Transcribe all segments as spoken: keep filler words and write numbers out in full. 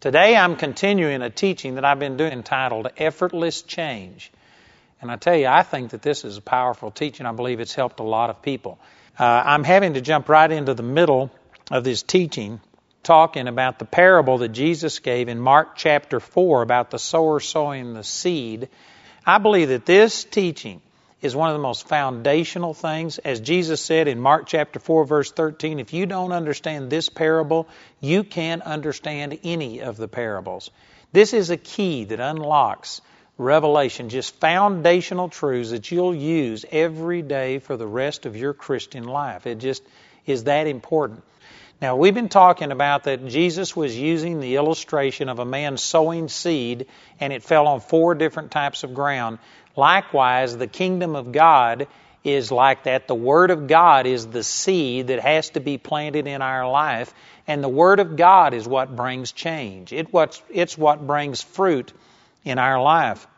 Today I'm continuing a teaching that I've been doing entitled Effortless Change. And I tell you, I think that this is a powerful teaching. I believe it's helped a lot of people. Uh, I'm having to jump right into the middle of this teaching, talking about the parable that Jesus gave in Mark chapter four about the sower sowing the seed. I believe that this teaching is one of the most foundational things. As Jesus said in Mark chapter four, verse thirteen, if you don't understand this parable, you can't understand any of the parables. This is a key that unlocks revelation, just foundational truths that you'll use every day for the rest of your Christian life. It just is that important. Now, we've been talking about that Jesus was using the illustration of a man sowing seed, and it fell on four different types of ground. Likewise, the kingdom of God is like that. The Word of God is the seed that has to be planted in our life, and the Word of God is what brings change. It what's, it's what brings fruit in our life.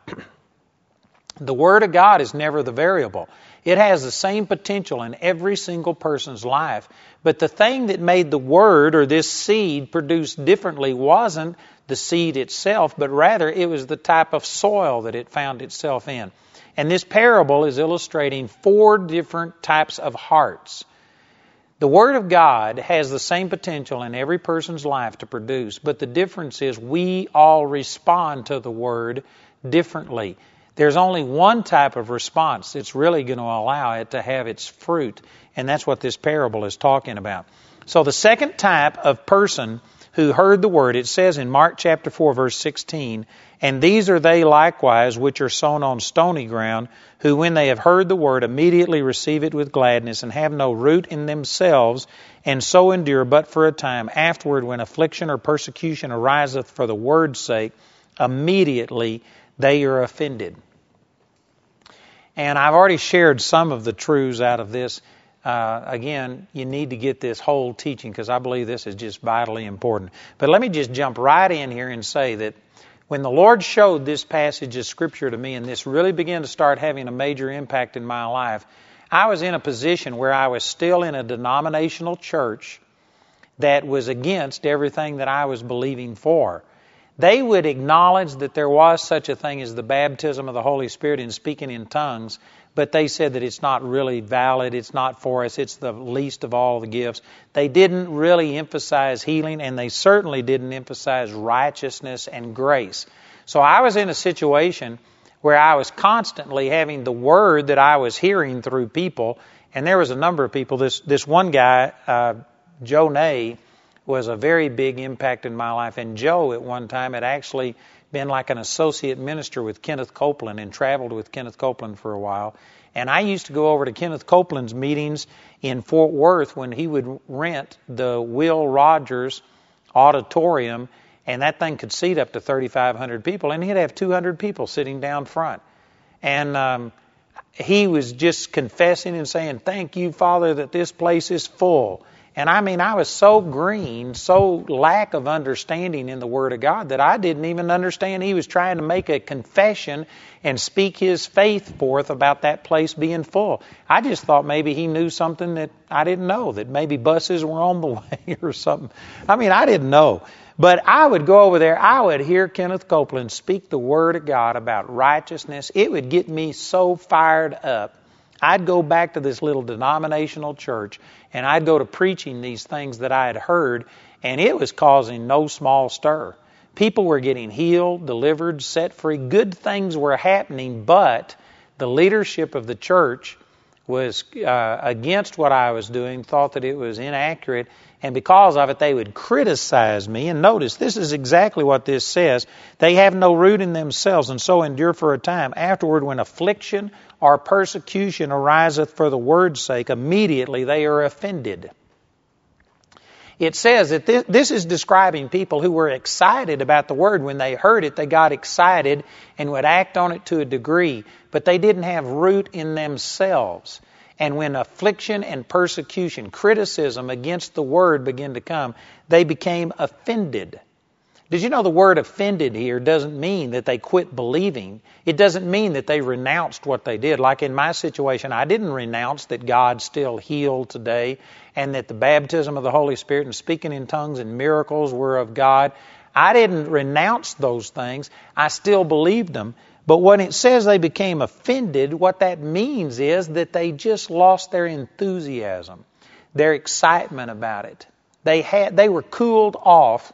The Word of God is never the variable. It has the same potential in every single person's life. But the thing that made the Word or this seed produce differently wasn't the seed itself, but rather it was the type of soil that it found itself in. And this parable is illustrating four different types of hearts. The Word of God has the same potential in every person's life to produce, but the difference is we all respond to the Word differently. There's only one type of response that's really going to allow it to have its fruit, and that's what this parable is talking about. So the second type of person who heard the word, it says in Mark chapter four, verse sixteen, and these are they likewise which are sown on stony ground, who when they have heard the word immediately receive it with gladness, and have no root in themselves, and so endure but for a time. Afterward, when affliction or persecution ariseth for the word's sake, immediately they are offended. And I've already shared some of the truths out of this. Uh, again, you need to get this whole teaching because I believe this is just vitally important. But let me just jump right in here and say that when the Lord showed this passage of Scripture to me and this really began to start having a major impact in my life, I was in a position where I was still in a denominational church that was against everything that I was believing for. They would acknowledge that there was such a thing as the baptism of the Holy Spirit and speaking in tongues, but they said that it's not really valid, it's not for us, it's the least of all the gifts. They didn't really emphasize healing, and they certainly didn't emphasize righteousness and grace. So I was in a situation where I was constantly having the word that I was hearing through people, and there was a number of people. This, this one guy, uh, Joe Nay, was a very big impact in my life. And Joe, at one time, had actually been like an associate minister with Kenneth Copeland and traveled with Kenneth Copeland for a while. And I used to go over to Kenneth Copeland's meetings in Fort Worth when he would rent the Will Rogers Auditorium, and that thing could seat up to thirty-five hundred people, and he'd have two hundred people sitting down front. And um, he was just confessing and saying, "Thank you, Father, that this place is full." And I mean, I was so green, so lack of understanding in the Word of God that I didn't even understand he was trying to make a confession and speak his faith forth about that place being full. I just thought maybe he knew something that I didn't know, that maybe buses were on the way or something. I mean, I didn't know. But I would go over there, I would hear Kenneth Copeland speak the Word of God about righteousness. It would get me so fired up. I'd go back to this little denominational church, and I'd go to preaching these things that I had heard, and it was causing no small stir. People were getting healed, delivered, set free. Good things were happening, but the leadership of the church was uh, against what I was doing, thought that it was inaccurate, and because of it, they would criticize me. And notice, this is exactly what this says. They have no root in themselves, and so endure for a time. Afterward, when affliction or persecution ariseth for the word's sake, immediately they are offended. It says that this, this is describing people who were excited about the word. When they heard it, they got excited and would act on it to a degree, but they didn't have root in themselves. And when affliction and persecution, criticism against the word began to come, they became offended. Did you know the word offended here doesn't mean that they quit believing. It doesn't mean that they renounced what they did. Like in my situation, I didn't renounce that God still healed today and that the baptism of the Holy Spirit and speaking in tongues and miracles were of God. I didn't renounce those things. I still believed them. But when it says they became offended, what that means is that they just lost their enthusiasm, their excitement about it. They had, they were cooled off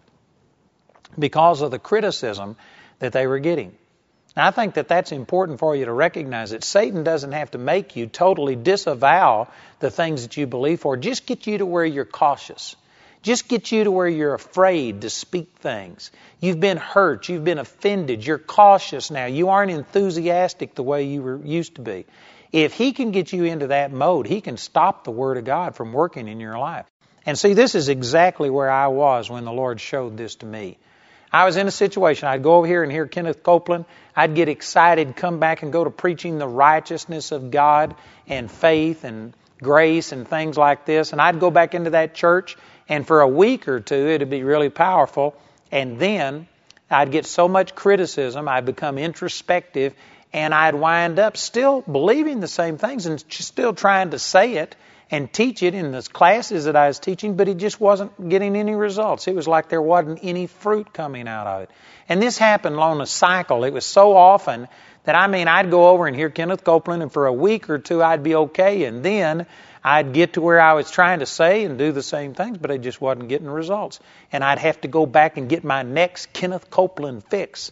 because of the criticism that they were getting. Now, I think that that's important for you to recognize that Satan doesn't have to make you totally disavow the things that you believe for. Just get you to where you're cautious. Just get you to where you're afraid to speak things. You've been hurt. You've been offended. You're cautious now. You aren't enthusiastic the way you were used to be. If he can get you into that mode, he can stop the Word of God from working in your life. And see, this is exactly where I was when the Lord showed this to me. I was in a situation, I'd go over here and hear Kenneth Copeland. I'd get excited, come back and go to preaching the righteousness of God and faith and grace and things like this. And I'd go back into that church, and for a week or two, it'd be really powerful. And then I'd get so much criticism, I'd become introspective, and I'd wind up still believing the same things and still trying to say it and teach it in the classes that I was teaching, but it just wasn't getting any results. It was like there wasn't any fruit coming out of it. And this happened on a cycle. It was so often that, I mean, I'd go over and hear Kenneth Copeland, and for a week or two I'd be okay, and then I'd get to where I was trying to say and do the same things, but I just wasn't getting results. And I'd have to go back and get my next Kenneth Copeland fix.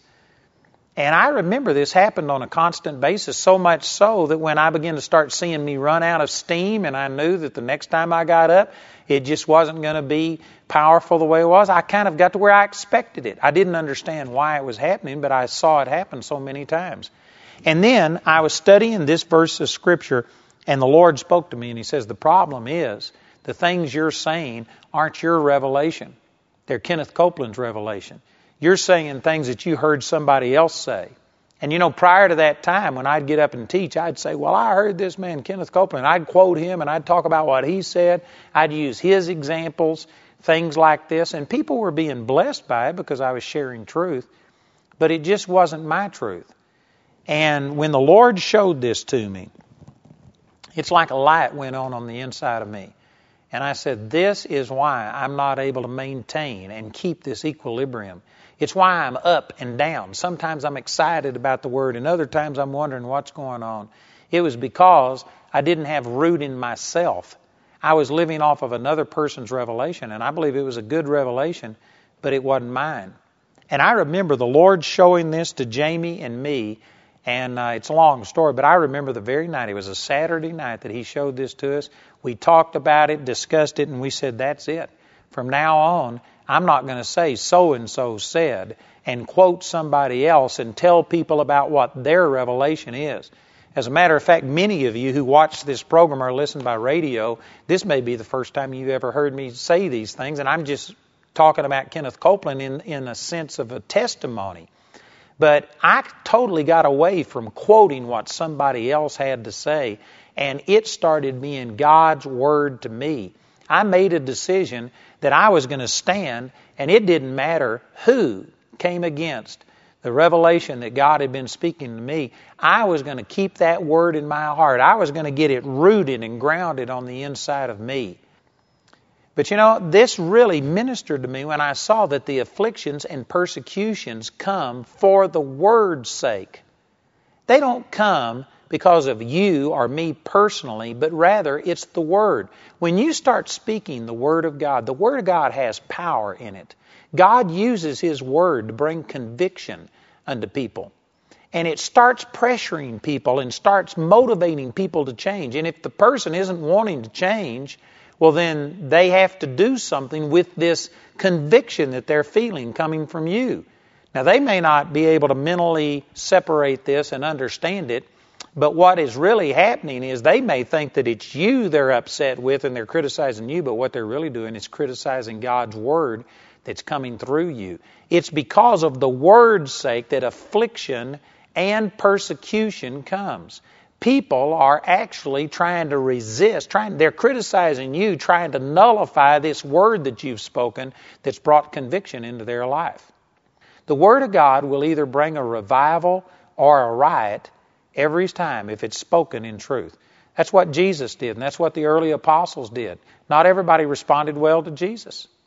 And I remember this happened on a constant basis, so much so that when I began to start seeing me run out of steam, and I knew that the next time I got up, it just wasn't going to be powerful the way it was, I kind of got to where I expected it. I didn't understand why it was happening, but I saw it happen so many times. And then I was studying this verse of Scripture, and the Lord spoke to me, and He says, the problem is the things you're saying aren't your revelation. They're Kenneth Copeland's revelation. You're saying things that you heard somebody else say. And you know, prior to that time, when I'd get up and teach, I'd say, well, I heard this man, Kenneth Copeland. I'd quote him, and I'd talk about what he said. I'd use his examples, things like this. And people were being blessed by it because I was sharing truth. But it just wasn't my truth. And when the Lord showed this to me, it's like a light went on on the inside of me. And I said, this is why I'm not able to maintain and keep this equilibrium. It's why I'm up and down. Sometimes I'm excited about the Word, and other times I'm wondering what's going on. It was because I didn't have root in myself. I was living off of another person's revelation, and I believe it was a good revelation, but it wasn't mine. And I remember the Lord showing this to Jamie and me, and uh, it's a long story, but I remember the very night. It was a Saturday night that He showed this to us. We talked about it, discussed it, and we said, that's it. From now on, I'm not going to say so-and-so said and quote somebody else and tell people about what their revelation is. As a matter of fact, many of you who watch this program or listen by radio, this may be the first time you've ever heard me say these things, and I'm just talking about Kenneth Copeland in, in a sense of a testimony. But I totally got away from quoting what somebody else had to say, and it started being God's Word to me. I made a decision that I was going to stand, and it didn't matter who came against the revelation that God had been speaking to me. I was going to keep that Word in my heart. I was going to get it rooted and grounded on the inside of me. But you know, this really ministered to me when I saw that the afflictions and persecutions come for the Word's sake. They don't come because of you or me personally, but rather it's the Word. When you start speaking the Word of God, the Word of God has power in it. God uses His Word to bring conviction unto people. And it starts pressuring people and starts motivating people to change. And if the person isn't wanting to change, well, then they have to do something with this conviction that they're feeling coming from you. Now, they may not be able to mentally separate this and understand it, but what is really happening is they may think that it's you they're upset with and they're criticizing you, but what they're really doing is criticizing God's Word that's coming through you. It's because of the Word's sake that affliction and persecution comes. People are actually trying to resist, trying, they're criticizing you, trying to nullify this Word that you've spoken that's brought conviction into their life. The Word of God will either bring a revival or a riot every time if it's spoken in truth. That's what Jesus did, and that's what the early apostles did. Not everybody responded well to Jesus.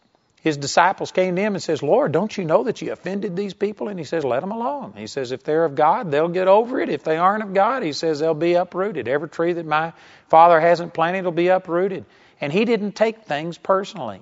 His disciples came to him and says, Lord, don't you know that you offended these people? And he says, let them alone. He says, if they're of God, they'll get over it. If they aren't of God, he says, they'll be uprooted. Every tree that my Father hasn't planted will be uprooted. And he didn't take things personally.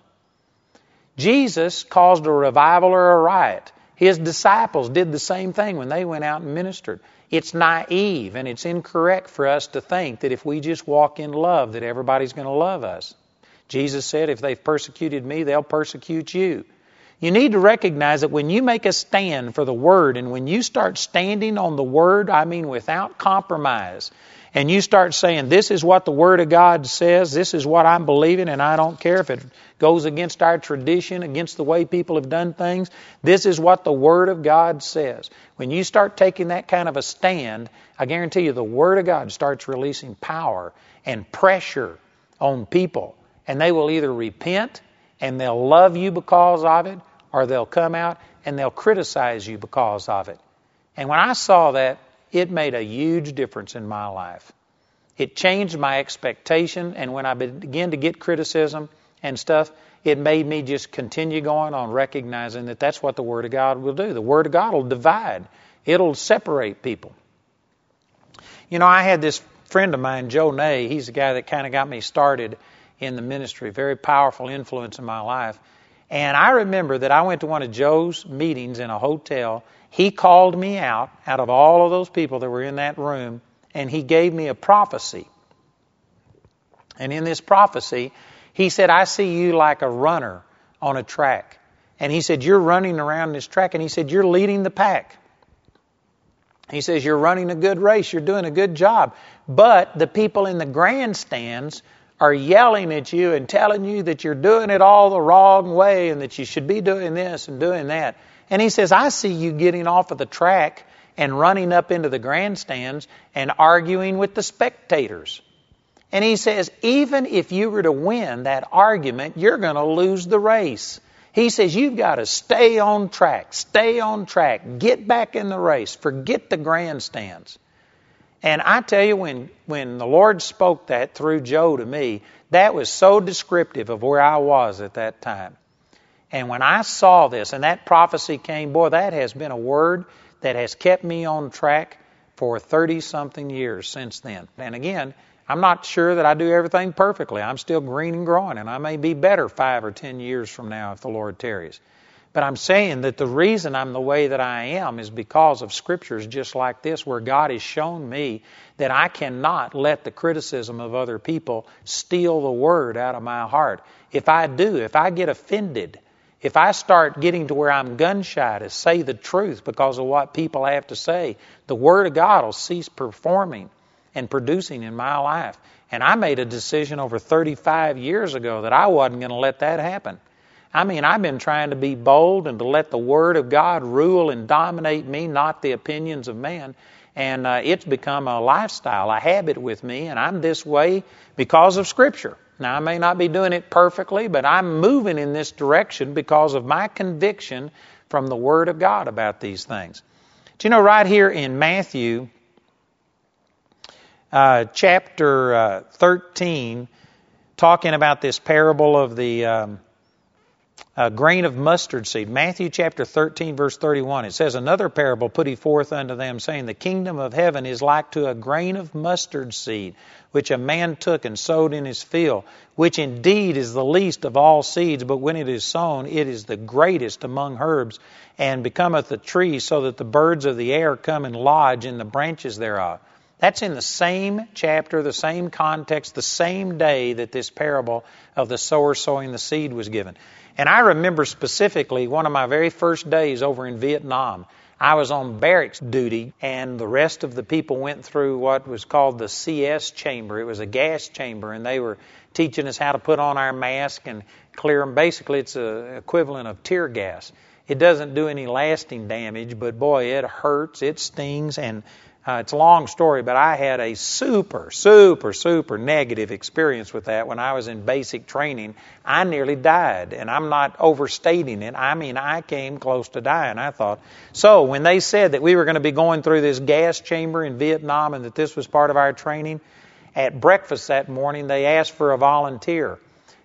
Jesus caused a revival or a riot. His disciples did the same thing when they went out and ministered. It's naive and it's incorrect for us to think that if we just walk in love that everybody's going to love us. Jesus said, if they've persecuted me, they'll persecute you. You need to recognize that when you make a stand for the Word and when you start standing on the Word, I mean without compromise, and you start saying, this is what the Word of God says, this is what I'm believing, and I don't care if it goes against our tradition, against the way people have done things, this is what the Word of God says. When you start taking that kind of a stand, I guarantee you the Word of God starts releasing power and pressure on people. And they will either repent and they'll love you because of it, or they'll come out and they'll criticize you because of it. And when I saw that, it made a huge difference in my life. It changed my expectation, and when I began to get criticism and stuff, it made me just continue going on recognizing that that's what the Word of God will do. The Word of God will divide. It'll separate people. You know, I had this friend of mine, Joe Ney. He's the guy that kind of got me started in the ministry, very powerful influence in my life. And I remember that I went to one of Joe's meetings in a hotel. He called me out, out of all of those people that were in that room, and he gave me a prophecy. And in this prophecy, he said, I see you like a runner on a track. And he said, you're running around this track, and he said, you're leading the pack. He says, you're running a good race, you're doing a good job. But the people in the grandstands are yelling at you and telling you that you're doing it all the wrong way and that you should be doing this and doing that. And he says, I see you getting off of the track and running up into the grandstands and arguing with the spectators. And he says, even if you were to win that argument, you're going to lose the race. He says, you've got to stay on track, stay on track, get back in the race, forget the grandstands. And I tell you, when, when the Lord spoke that through Joe to me, that was so descriptive of where I was at that time. And when I saw this and that prophecy came, boy, that has been a word that has kept me on track for thirty-something years since then. And again, I'm not sure that I do everything perfectly. I'm still green and growing, and I may be better five or ten years from now if the Lord tarries. But I'm saying that the reason I'm the way that I am is because of scriptures just like this, where God has shown me that I cannot let the criticism of other people steal the word out of my heart. If I do, if I get offended, if I start getting to where I'm gun shy to say the truth because of what people have to say, the Word of God will cease performing and producing in my life. And I made a decision over thirty-five years ago that I wasn't going to let that happen. I mean, I've been trying to be bold and to let the Word of God rule and dominate me, not the opinions of man. And uh, it's become a lifestyle, a habit with me, and I'm this way because of Scripture. Now, I may not be doing it perfectly, but I'm moving in this direction because of my conviction from the Word of God about these things. Do you know, right here in Matthew uh, chapter uh, thirteen, talking about this parable of the um, uh, grain of mustard seed, Matthew chapter thirteen, verse thirty-one, it says, another parable put he forth unto them, saying, the kingdom of heaven is like to a grain of mustard seed, which a man took and sowed in his field, which indeed is the least of all seeds, but when it is sown, it is the greatest among herbs, and becometh a tree, so that the birds of the air come and lodge in the branches thereof. That's in the same chapter, the same context, the same day that this parable of the sower sowing the seed was given. And I remember specifically one of my very first days over in Vietnam. I was on barracks duty, and the rest of the people went through what was called the C S chamber. It was a gas chamber, and they were teaching us how to put on our mask and clear them. Basically, it's the equivalent of tear gas. It doesn't do any lasting damage, but boy, it hurts, it stings, and uh, it's a long story, but I had a super, super, super negative experience with that when I was in basic training. I nearly died, and I'm not overstating it. I mean, I came close to dying, I thought. So when they said that we were going to be going through this gas chamber in Vietnam and that this was part of our training, at breakfast that morning they asked for a volunteer.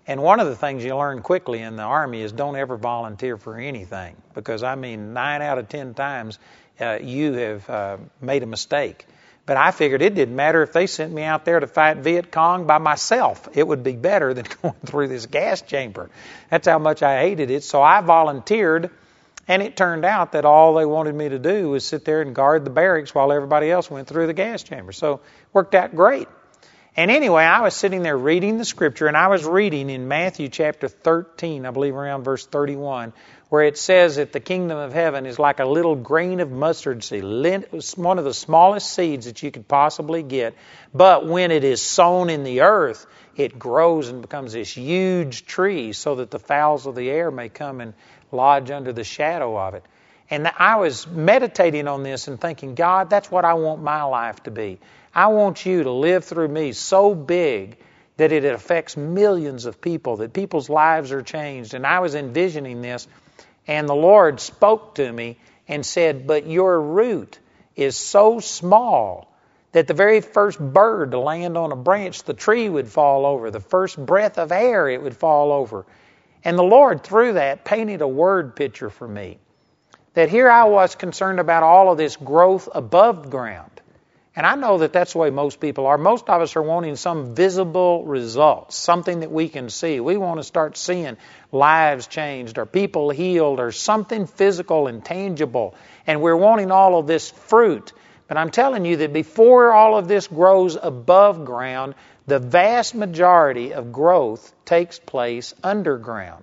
And one of the things you learn quickly in the Army is don't ever volunteer for anything, because, I mean, nine out of ten times uh, you have uh, made a mistake. But I figured it didn't matter if they sent me out there to fight Viet Cong by myself. It would be better than going through this gas chamber. That's how much I hated it. So I volunteered, and it turned out that all they wanted me to do was sit there and guard the barracks while everybody else went through the gas chamber. So it worked out great. And anyway, I was sitting there reading the Scripture, and I was reading in Matthew chapter thirteen, I believe around verse thirty-one, where it says that the kingdom of heaven is like a little grain of mustard seed, one of the smallest seeds that you could possibly get. But when it is sown in the earth, it grows and becomes this huge tree so that the fowls of the air may come and lodge under the shadow of it. And I was meditating on this and thinking, God, that's what I want my life to be. I want you to live through me so big that it affects millions of people, that people's lives are changed. And I was envisioning this, and the Lord spoke to me and said, but your root is so small that the very first bird to land on a branch, the tree would fall over. The first breath of air, it would fall over. And the Lord, through that, painted a word picture for me. That here I was concerned about all of this growth above ground. And I know that that's the way most people are. Most of us are wanting some visible results, something that we can see. We want to start seeing lives changed or people healed or something physical and tangible. And we're wanting all of this fruit. But I'm telling you that before all of this grows above ground, the vast majority of growth takes place underground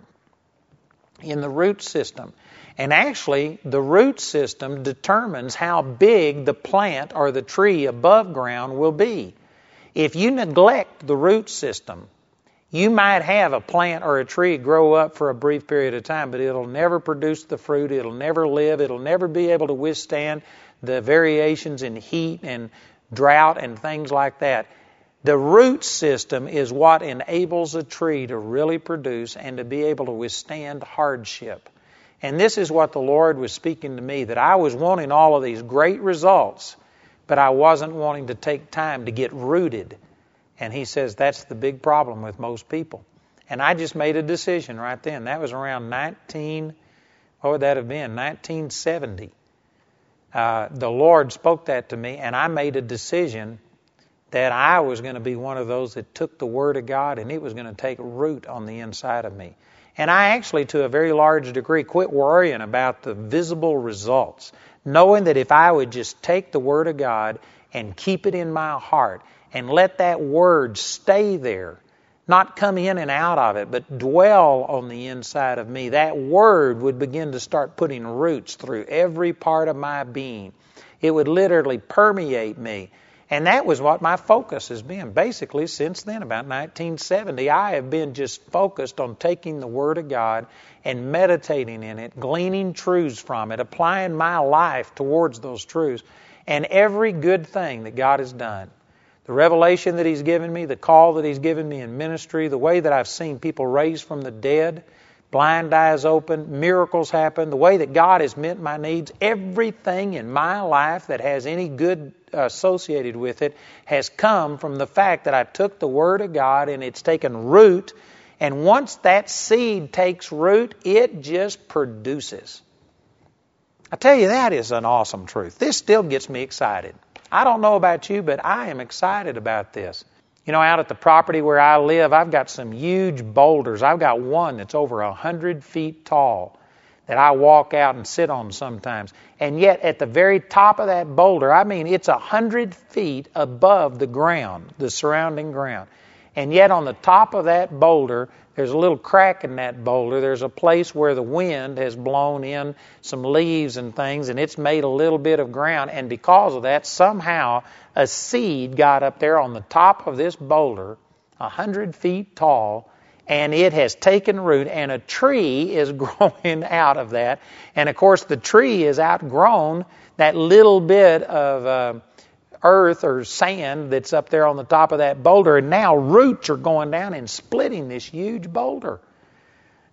in the root system. And actually, the root system determines how big the plant or the tree above ground will be. If you neglect the root system, you might have a plant or a tree grow up for a brief period of time, but it'll never produce the fruit, it'll never live, it'll never be able to withstand the variations in heat and drought and things like that. The root system is what enables a tree to really produce and to be able to withstand hardship. And this is what the Lord was speaking to me, that I was wanting all of these great results, but I wasn't wanting to take time to get rooted. And He says that's the big problem with most people. And I just made a decision right then. That was around nineteen, what would that have been, nineteen seventy. Uh, the Lord spoke that to me, and I made a decision that I was going to be one of those that took the Word of God, and it was going to take root on the inside of me. And I actually, to a very large degree, quit worrying about the visible results, knowing that if I would just take the Word of God and keep it in my heart and let that Word stay there, not come in and out of it, but dwell on the inside of me, that Word would begin to start putting roots through every part of my being. It would literally permeate me. And that was what my focus has been. Basically, since then, about nineteen seventy, I have been just focused on taking the Word of God and meditating in it, gleaning truths from it, applying my life towards those truths, and every good thing that God has done. The revelation that He's given me, the call that He's given me in ministry, the way that I've seen people raised from the dead, blind eyes open, miracles happen, the way that God has met my needs, everything in my life that has any good associated with it has come from the fact that I took the Word of God and it's taken root, and once that seed takes root, it just produces. I tell you, that is an awesome truth. This still gets me excited. I don't know about you, but I am excited about this. You know, out at the property where I live, I've got some huge boulders. I've got one that's over a hundred feet tall that I walk out and sit on sometimes. And yet at the very top of that boulder, I mean, it's a hundred feet above the ground, the surrounding ground. And yet on the top of that boulder, there's a little crack in that boulder. There's a place where the wind has blown in some leaves and things, and it's made a little bit of ground. And because of that, somehow a seed got up there on the top of this boulder, a hundred feet tall, and it has taken root, and a tree is growing out of that. And of course, the tree has outgrown that little bit of uh, earth or sand that's up there on the top of that boulder, and now roots are going down and splitting this huge boulder.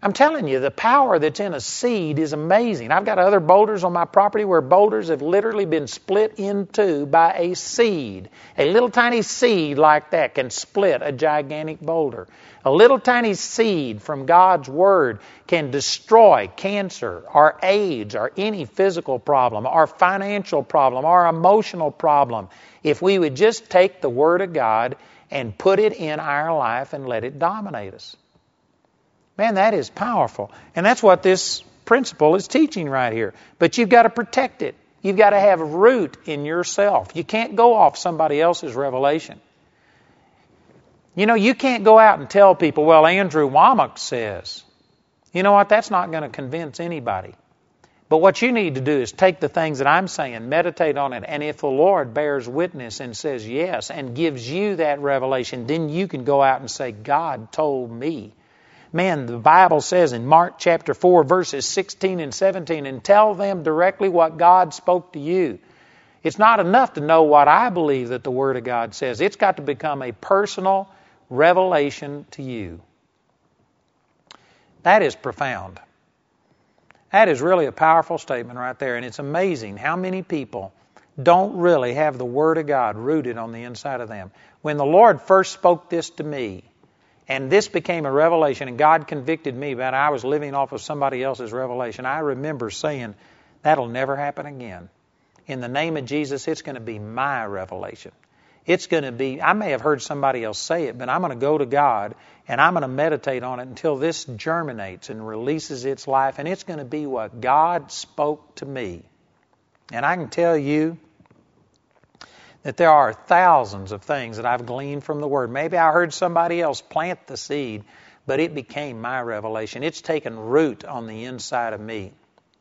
I'm telling you, the power that's in a seed is amazing. I've got other boulders on my property where boulders have literally been split in two by a seed. A little tiny seed like that can split a gigantic boulder. A little tiny seed from God's Word can destroy cancer or AIDS or any physical problem or financial problem or emotional problem if we would just take the Word of God and put it in our life and let it dominate us. Man, that is powerful. And that's what this principle is teaching right here. But you've got to protect it. You've got to have root in yourself. You can't go off somebody else's revelation. You know, you can't go out and tell people, well, Andrew Wommack says. You know what? That's not going to convince anybody. But what you need to do is take the things that I'm saying, meditate on it, and if the Lord bears witness and says yes and gives you that revelation, then you can go out and say, God told me. Man, the Bible says in Mark chapter four, verses sixteen and seventeen, and tell them directly what God spoke to you. It's not enough to know what I believe that the Word of God says. It's got to become a personal revelation to you. That is profound. That is really a powerful statement right there, and it's amazing how many people don't really have the Word of God rooted on the inside of them. When the Lord first spoke this to me, and this became a revelation, and God convicted me that I was living off of somebody else's revelation, I remember saying, that'll never happen again. In the name of Jesus, it's going to be my revelation. It's going to be, I may have heard somebody else say it, but I'm going to go to God, and I'm going to meditate on it until this germinates and releases its life, and it's going to be what God spoke to me. And I can tell you that there are thousands of things that I've gleaned from the Word. Maybe I heard somebody else plant the seed, but it became my revelation. It's taken root on the inside of me.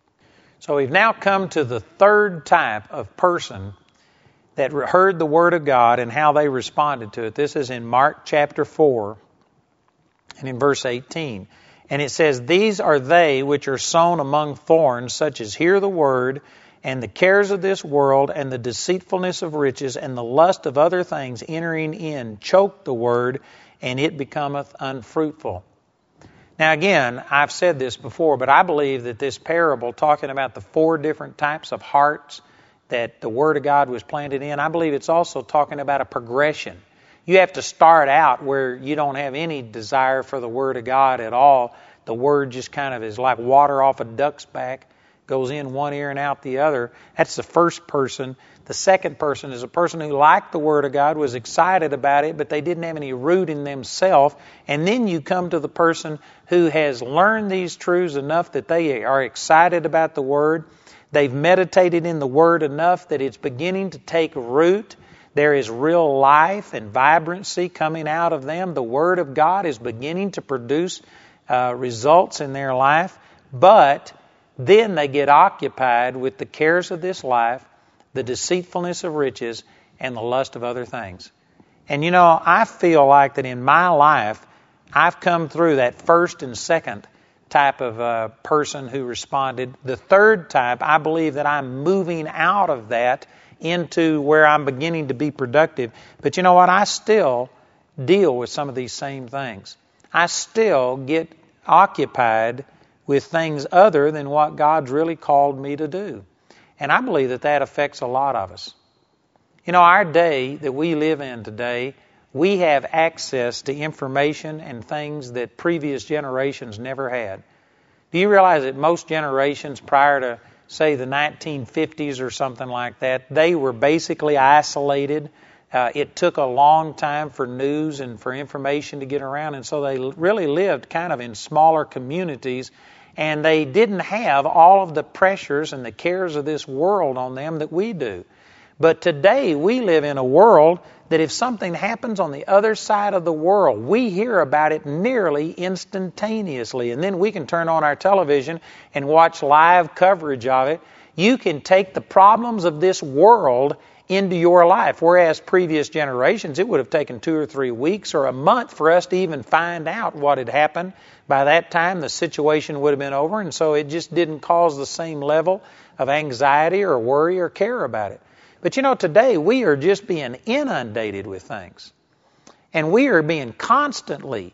So we've now come to the third type of person that heard the Word of God and how they responded to it. This is in Mark chapter four and in verse eighteen. And it says, these are they which are sown among thorns, such as hear the Word, and the cares of this world, and the deceitfulness of riches, and the lust of other things entering in, choke the Word, and it becometh unfruitful. Now again, I've said this before, but I believe that this parable, talking about the four different types of hearts that the Word of God was planted in, I believe it's also talking about a progression. You have to start out where you don't have any desire for the Word of God at all. The Word just kind of is like water off a duck's back. Goes in one ear and out the other. That's the first person. The second person is a person who liked the Word of God, was excited about it, but they didn't have any root in themselves. And then you come to the person who has learned these truths enough that they are excited about the Word. They've meditated in the Word enough that it's beginning to take root. There is real life and vibrancy coming out of them. The Word of God is beginning to produce uh, results in their life. But then they get occupied with the cares of this life, the deceitfulness of riches, and the lust of other things. And you know, I feel like that in my life, I've come through that first and second type of uh, person who responded. The third type, I believe that I'm moving out of that into where I'm beginning to be productive. But you know what? I still deal with some of these same things. I still get occupied with things other than what God's really called me to do. And I believe that that affects a lot of us. You know, our day that we live in today, we have access to information and things that previous generations never had. Do you realize that most generations prior to, say, the nineteen fifties or something like that, they were basically isolated? Uh, it took a long time for news and for information to get around, and so they really lived kind of in smaller communities. And they didn't have all of the pressures and the cares of this world on them that we do. But today we live in a world that if something happens on the other side of the world, we hear about it nearly instantaneously. And then we can turn on our television and watch live coverage of it. You can take the problems of this world into your life, whereas previous generations, it would have taken two or three weeks or a month for us to even find out what had happened. By that time, the situation would have been over, and so it just didn't cause the same level of anxiety or worry or care about it. But you know, today we are just being inundated with things. And we are being constantly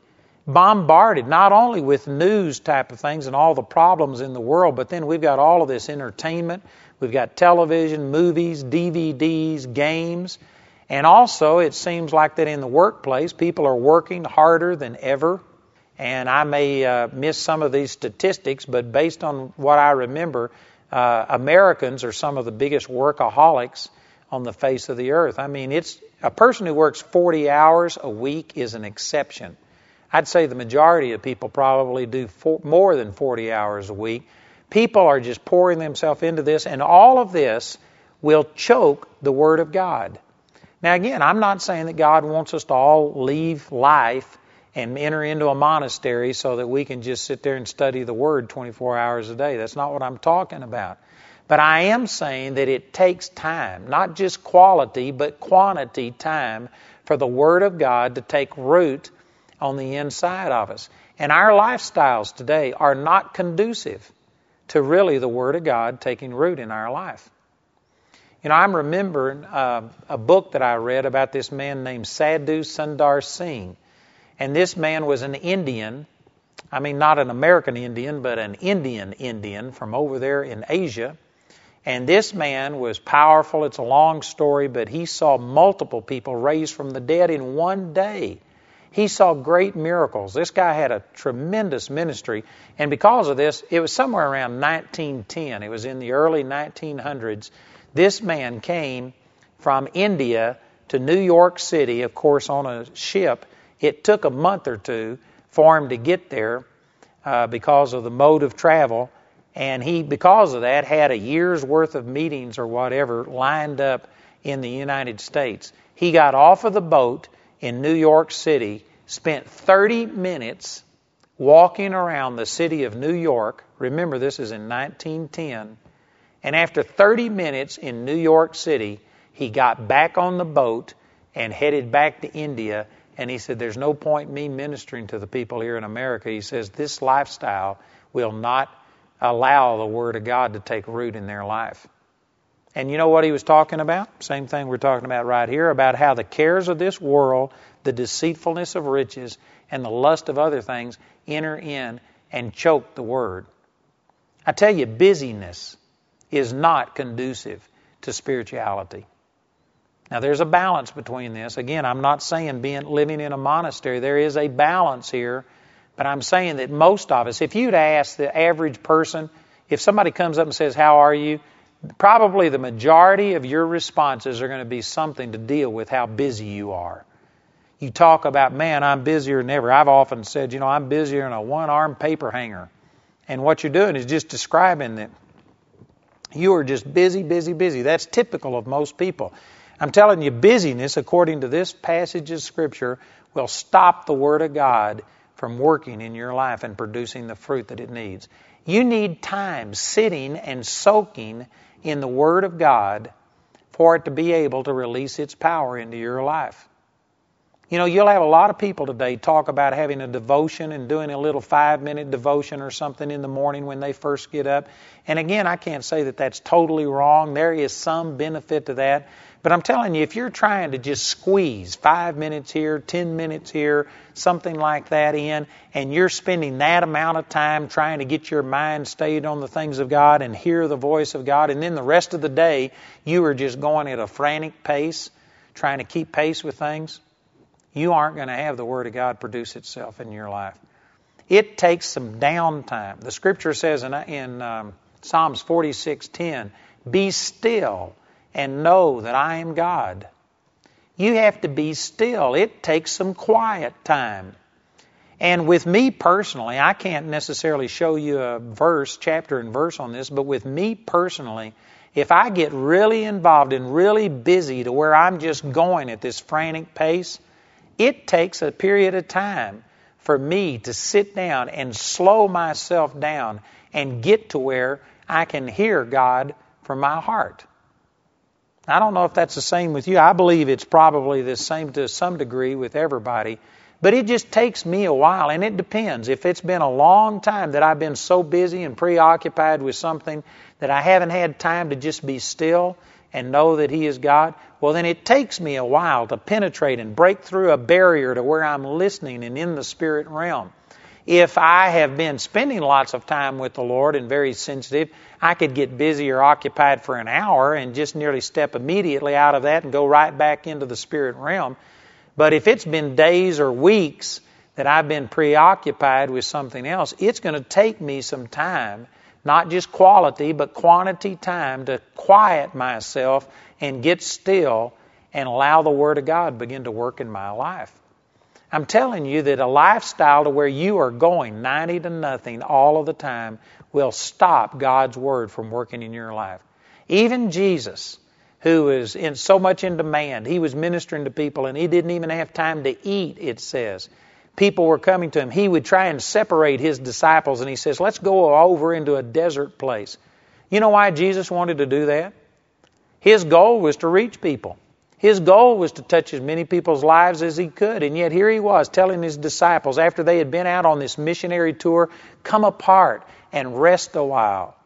bombarded not only with news type of things and all the problems in the world, but then we've got all of this entertainment. We've got television, movies, D V Ds, games. And also it seems like that in the workplace, people are working harder than ever. And I may uh, miss some of these statistics, but based on what I remember, uh, Americans are some of the biggest workaholics on the face of the earth. I mean, it's a person who works forty hours a week is an exception. I'd say the majority of people probably do four, more than forty hours a week. People are just pouring themselves into this, and all of this will choke the Word of God. Now again, I'm not saying that God wants us to all leave life and enter into a monastery so that we can just sit there and study the Word twenty-four hours a day. That's not what I'm talking about. But I am saying that it takes time, not just quality, but quantity time for the Word of God to take root on the inside of us. And our lifestyles today are not conducive to really the Word of God taking root in our life. You know, I'm remembering uh, a book that I read about this man named Sadhu Sundar Singh. And this man was an Indian, I mean not an American Indian, but an Indian Indian from over there in Asia. And this man was powerful. It's a long story, but he saw multiple people raised from the dead in one day. He saw great miracles. This guy had a tremendous ministry. And because of this, it was somewhere around nineteen ten. It was in the early nineteen hundreds. This man came from India to New York City, of course, on a ship. It took a month or two for him to get there uh, because of the mode of travel. And he, because of that, had a year's worth of meetings or whatever lined up in the United States. He got off of the boat in New York City, spent thirty minutes walking around the city of New York. Remember, this is in nineteen ten. And after thirty minutes in New York City, he got back on the boat and headed back to India. And he said, there's no point in me ministering to the people here in America. He says, this lifestyle will not allow the Word of God to take root in their life. And you know what he was talking about? Same thing we're talking about right here, about how the cares of this world, the deceitfulness of riches, and the lust of other things enter in and choke the Word. I tell you, busyness is not conducive to spirituality. Now, there's a balance between this. Again, I'm not saying being living in a monastery. There is a balance here. But I'm saying that most of us, if you'd ask the average person, if somebody comes up and says, how are you? Probably the majority of your responses are going to be something to deal with how busy you are. You talk about, man, I'm busier than ever. I've often said, you know, I'm busier than a one-armed paper hanger. And what you're doing is just describing that you are just busy, busy, busy. That's typical of most people. I'm telling you, busyness, according to this passage of Scripture, will stop the Word of God from working in your life and producing the fruit that it needs. You need time sitting and soaking in the Word of God for it to be able to release its power into your life. You know, you'll have a lot of people today talk about having a devotion and doing a little five-minute devotion or something in the morning when they first get up. And again, I can't say that that's totally wrong. There is some benefit to that. But I'm telling you, if you're trying to just squeeze five minutes here, ten minutes here, something like that in, and you're spending that amount of time trying to get your mind stayed on the things of God and hear the voice of God, and then the rest of the day you are just going at a frantic pace, trying to keep pace with things, you aren't going to have the Word of God produce itself in your life. It takes some downtime. The Scripture says in, in um, Psalms forty-six ten, be still and know that I am God. You have to be still. It takes some quiet time. And with me personally, I can't necessarily show you a verse, chapter and verse on this, but with me personally, if I get really involved and really busy to where I'm just going at this frantic pace, it takes a period of time for me to sit down and slow myself down and get to where I can hear God from my heart. I don't know if that's the same with you. I believe it's probably the same to some degree with everybody. But it just takes me a while, and it depends. If it's been a long time that I've been so busy and preoccupied with something that I haven't had time to just be still and know that He is God, well, then it takes me a while to penetrate and break through a barrier to where I'm listening and in the spirit realm. If I have been spending lots of time with the Lord and very sensitive, I could get busy or occupied for an hour and just nearly step immediately out of that and go right back into the spirit realm. But if it's been days or weeks that I've been preoccupied with something else, it's going to take me some time, not just quality, but quantity time to quiet myself and get still and allow the Word of God begin to work in my life. I'm telling you that a lifestyle to where you are going ninety to nothing all of the time will stop God's Word from working in your life. Even Jesus, who is in so much in demand, He was ministering to people and He didn't even have time to eat, it says. People were coming to Him. He would try and separate His disciples, and He says, let's go over into a desert place. You know why Jesus wanted to do that? His goal was to reach people. His goal was to touch as many people's lives as He could. And yet here He was telling His disciples, after they had been out on this missionary tour, come apart and rest a while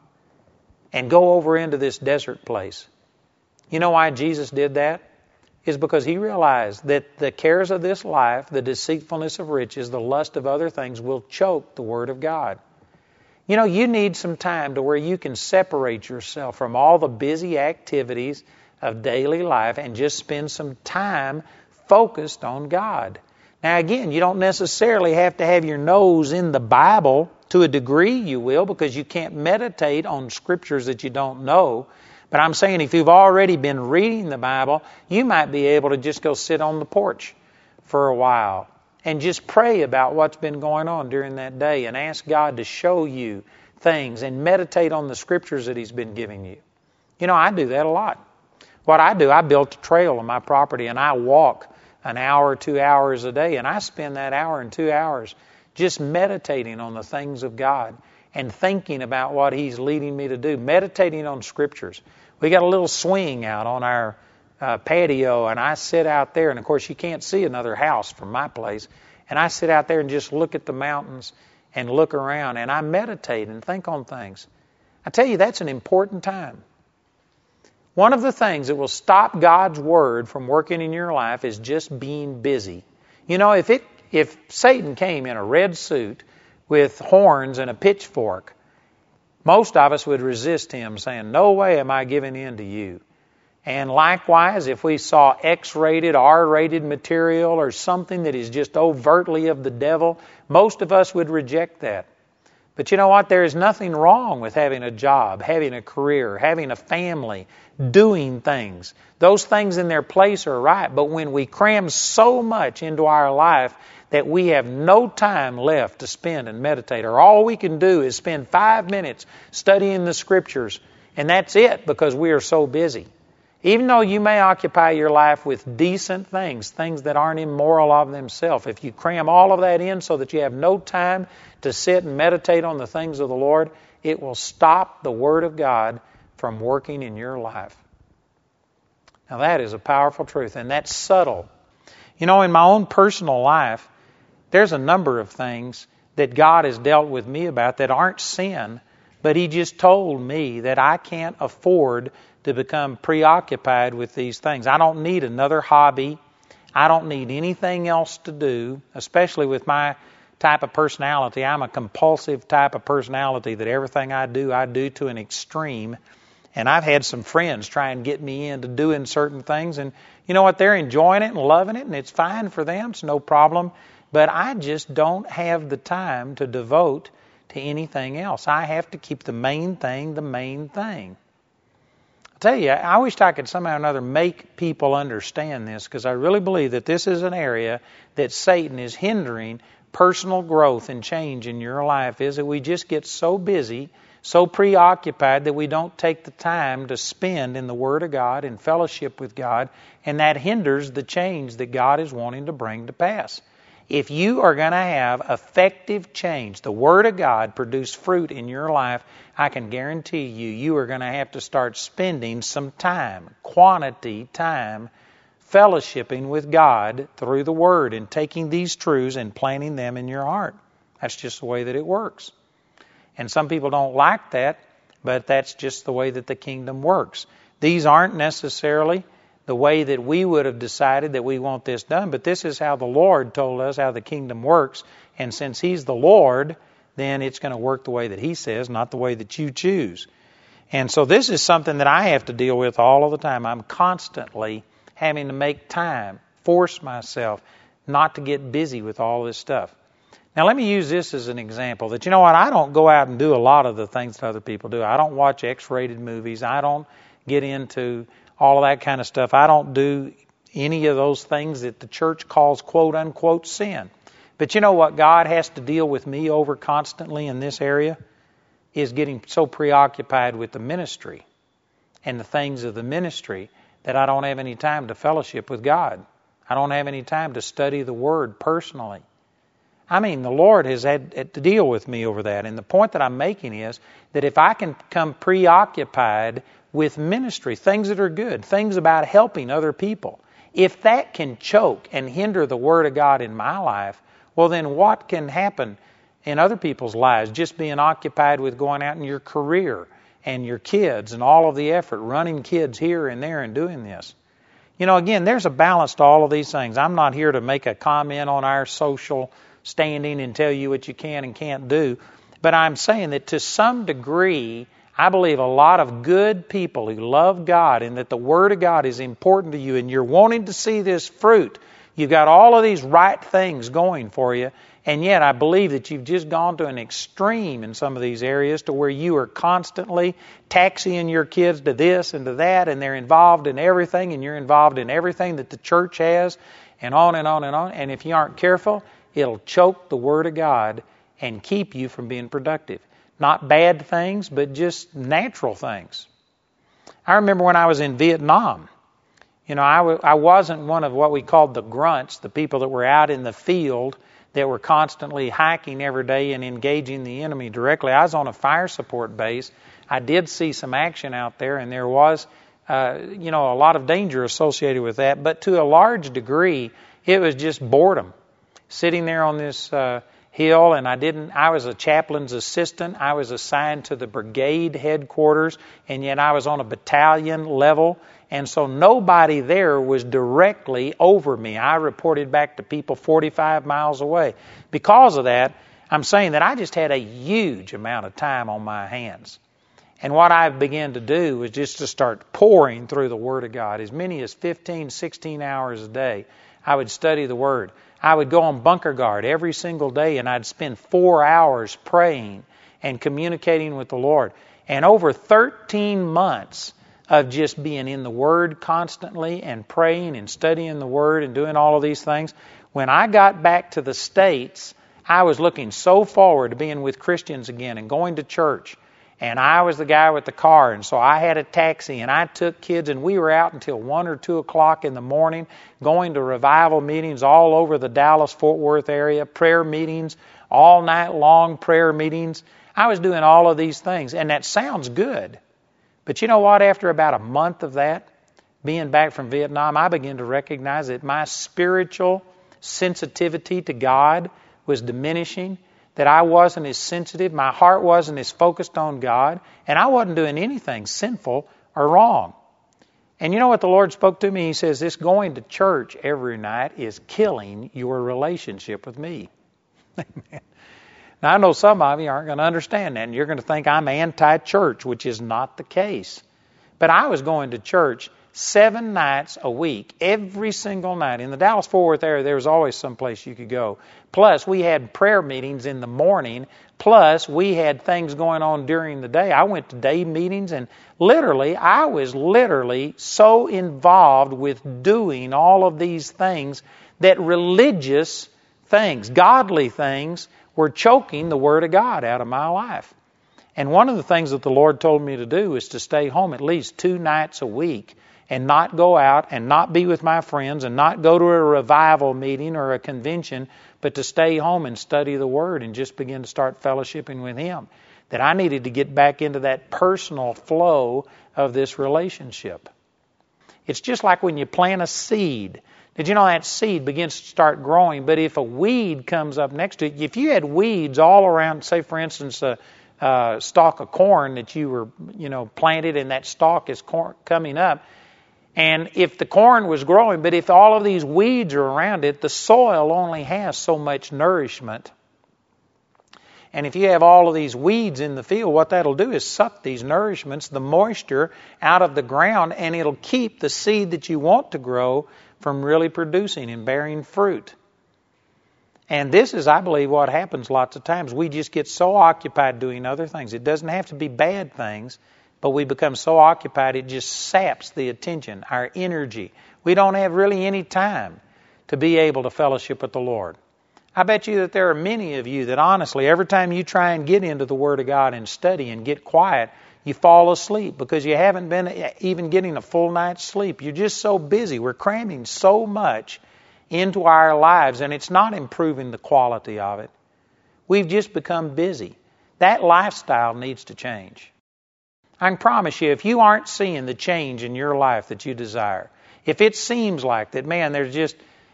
and go over into this desert place. You know why Jesus did that? It's because He realized that the cares of this life, the deceitfulness of riches, the lust of other things will choke the Word of God. You know, you need some time to where you can separate yourself from all the busy activities of daily life and just spend some time focused on God. Now again, you don't necessarily have to have your nose in the Bible. To a degree you will, because you can't meditate on scriptures that you don't know. But I'm saying if you've already been reading the Bible, you might be able to just go sit on the porch for a while and just pray about what's been going on during that day and ask God to show you things and meditate on the scriptures that He's been giving you. You know, I do that a lot. What I do, I built a trail on my property and I walk an hour or two hours a day, and I spend that hour and two hours just meditating on the things of God and thinking about what He's leading me to do, meditating on scriptures. We got a little swing out on our uh, patio, and I sit out there, and of course you can't see another house from my place, and I sit out there and just look at the mountains and look around, and I meditate and think on things. I tell you, that's an important time. One of the things that will stop God's Word from working in your life is just being busy. You know, if it if Satan came in a red suit with horns and a pitchfork, most of us would resist him, saying, no way am I giving in to you. And likewise, if we saw X-rated, R-rated material or something that is just overtly of the devil, most of us would reject that. But you know what? There is nothing wrong with having a job, having a career, having a family, doing things. Those things in their place are right. But when we cram so much into our life that we have no time left to spend and meditate, or all we can do is spend five minutes studying the Scriptures, and that's it because we are so busy. Even though you may occupy your life with decent things, things that aren't immoral of themselves, if you cram all of that in so that you have no time to sit and meditate on the things of the Lord, it will stop the Word of God from working in your life. Now that is a powerful truth, and that's subtle. You know, in my own personal life, there's a number of things that God has dealt with me about that aren't sin, but He just told me that I can't afford to become preoccupied with these things. I don't need another hobby. I don't need anything else to do, especially with my type of personality. I'm a compulsive type of personality that everything I do, I do to an extreme. And I've had some friends try and get me into doing certain things, and you know what? They're enjoying it and loving it, and it's fine for them. It's no problem. But I just don't have the time to devote to anything else. I have to keep the main thing the main thing. I tell you, I wish I could somehow or another make people understand this, because I really believe that this is an area that Satan is hindering personal growth and change in your life, is that we just get so busy, so preoccupied that we don't take the time to spend in the Word of God, in fellowship with God, and that hinders the change that God is wanting to bring to pass. If you are going to have effective change, the Word of God produce fruit in your life, I can guarantee you, you are going to have to start spending some time, quantity time, fellowshipping with God through the Word and taking these truths and planting them in your heart. That's just the way that it works. And some people don't like that, but that's just the way that the kingdom works. These aren't necessarily the way that we would have decided that we want this done, but this is how the Lord told us how the kingdom works. And since He's the Lord, then it's going to work the way that He says, not the way that you choose. And so this is something that I have to deal with all of the time. I'm constantly having to make time, force myself not to get busy with all this stuff. Now let me use this as an example that, you know what, I don't go out and do a lot of the things that other people do. I don't watch X-rated movies. I don't get into all of that kind of stuff. I don't do any of those things that the church calls quote unquote sin. But you know what God has to deal with me over constantly in this area is getting so preoccupied with the ministry and the things of the ministry that I don't have any time to fellowship with God. I don't have any time to study the Word personally. I mean, the Lord has had to deal with me over that. And the point that I'm making is that if I can become preoccupied with ministry, things that are good, things about helping other people, if that can choke and hinder the Word of God in my life, well then what can happen in other people's lives, just being occupied with going out in your career and your kids and all of the effort, running kids here and there and doing this. You know, again, there's a balance to all of these things. I'm not here to make a comment on our social standing and tell you what you can and can't do, but I'm saying that to some degree, I believe a lot of good people who love God and that the Word of God is important to you and you're wanting to see this fruit. You've got all of these right things going for you, and yet I believe that you've just gone to an extreme in some of these areas to where you are constantly taxiing your kids to this and to that, and they're involved in everything, and you're involved in everything that the church has, and on and on and on. And if you aren't careful, it'll choke the Word of God and keep you from being productive. Not bad things, but just natural things. I remember when I was in Vietnam, you know, I, w- I wasn't one of what we called the grunts, the people that were out in the field that were constantly hiking every day and engaging the enemy directly. I was on a fire support base. I did see some action out there, and there was, uh, you know, a lot of danger associated with that. But to a large degree, it was just boredom. Sitting there on this uh, hill, and I didn't, I was a chaplain's assistant. I was assigned to the brigade headquarters, and yet I was on a battalion level. And so nobody there was directly over me. I reported back to people forty-five miles away. Because of that, I'm saying that I just had a huge amount of time on my hands. And what I began to do was just to start pouring through the Word of God. As many as fifteen, sixteen hours a day, I would study the Word. I would go on bunker guard every single day, and I'd spend four hours praying and communicating with the Lord. And over thirteen months of just being in the Word constantly and praying and studying the Word and doing all of these things, when I got back to the States, I was looking so forward to being with Christians again and going to church. And I was the guy with the car, and so I had a taxi, and I took kids, and we were out until one or two o'clock in the morning, going to revival meetings all over the Dallas-Fort Worth area, prayer meetings, all night long prayer meetings. I was doing all of these things, and that sounds good. But you know what? After about a month of that, being back from Vietnam, I began to recognize that my spiritual sensitivity to God was diminishing, that I wasn't as sensitive, my heart wasn't as focused on God, and I wasn't doing anything sinful or wrong. And you know what the Lord spoke to me? He says, this going to church every night is killing your relationship with me. Amen. Now, I know some of you aren't going to understand that, and you're going to think I'm anti-church, which is not the case. But I was going to church seven nights a week, every single night. In the Dallas-Fort Worth area, there was always some place you could go. Plus, we had prayer meetings in the morning. Plus, we had things going on during the day. I went to day meetings, and literally, I was literally so involved with doing all of these things that religious things, godly things, were choking the Word of God out of my life. And one of the things that the Lord told me to do is to stay home at least two nights a week and not go out and not be with my friends and not go to a revival meeting or a convention, but to stay home and study the Word and just begin to start fellowshipping with Him. That I needed to get back into that personal flow of this relationship. It's just like when you plant a seed. Did you know that seed begins to start growing? But if a weed comes up next to it, if you had weeds all around, say for instance, a, a stalk of corn that you were, you know, planted and that stalk is corn coming up, and if the corn was growing, but if all of these weeds are around it, the soil only has so much nourishment. And if you have all of these weeds in the field, what that'll do is suck these nourishments, the moisture, out of the ground, and it'll keep the seed that you want to grow from really producing and bearing fruit. And this is, I believe, what happens lots of times. We just get so occupied doing other things. It doesn't have to be bad things, but we become so occupied it just saps the attention, our energy. We don't have really any time to be able to fellowship with the Lord. I bet you that there are many of you that honestly, every time you try and get into the Word of God and study and get quiet, you fall asleep because you haven't been even getting a full night's sleep. You're just so busy. We're cramming so much into our lives, and it's not improving the quality of it. We've just become busy. That lifestyle needs to change. I can promise you, if you aren't seeing the change in your life that you desire, if it seems like that, man, there's just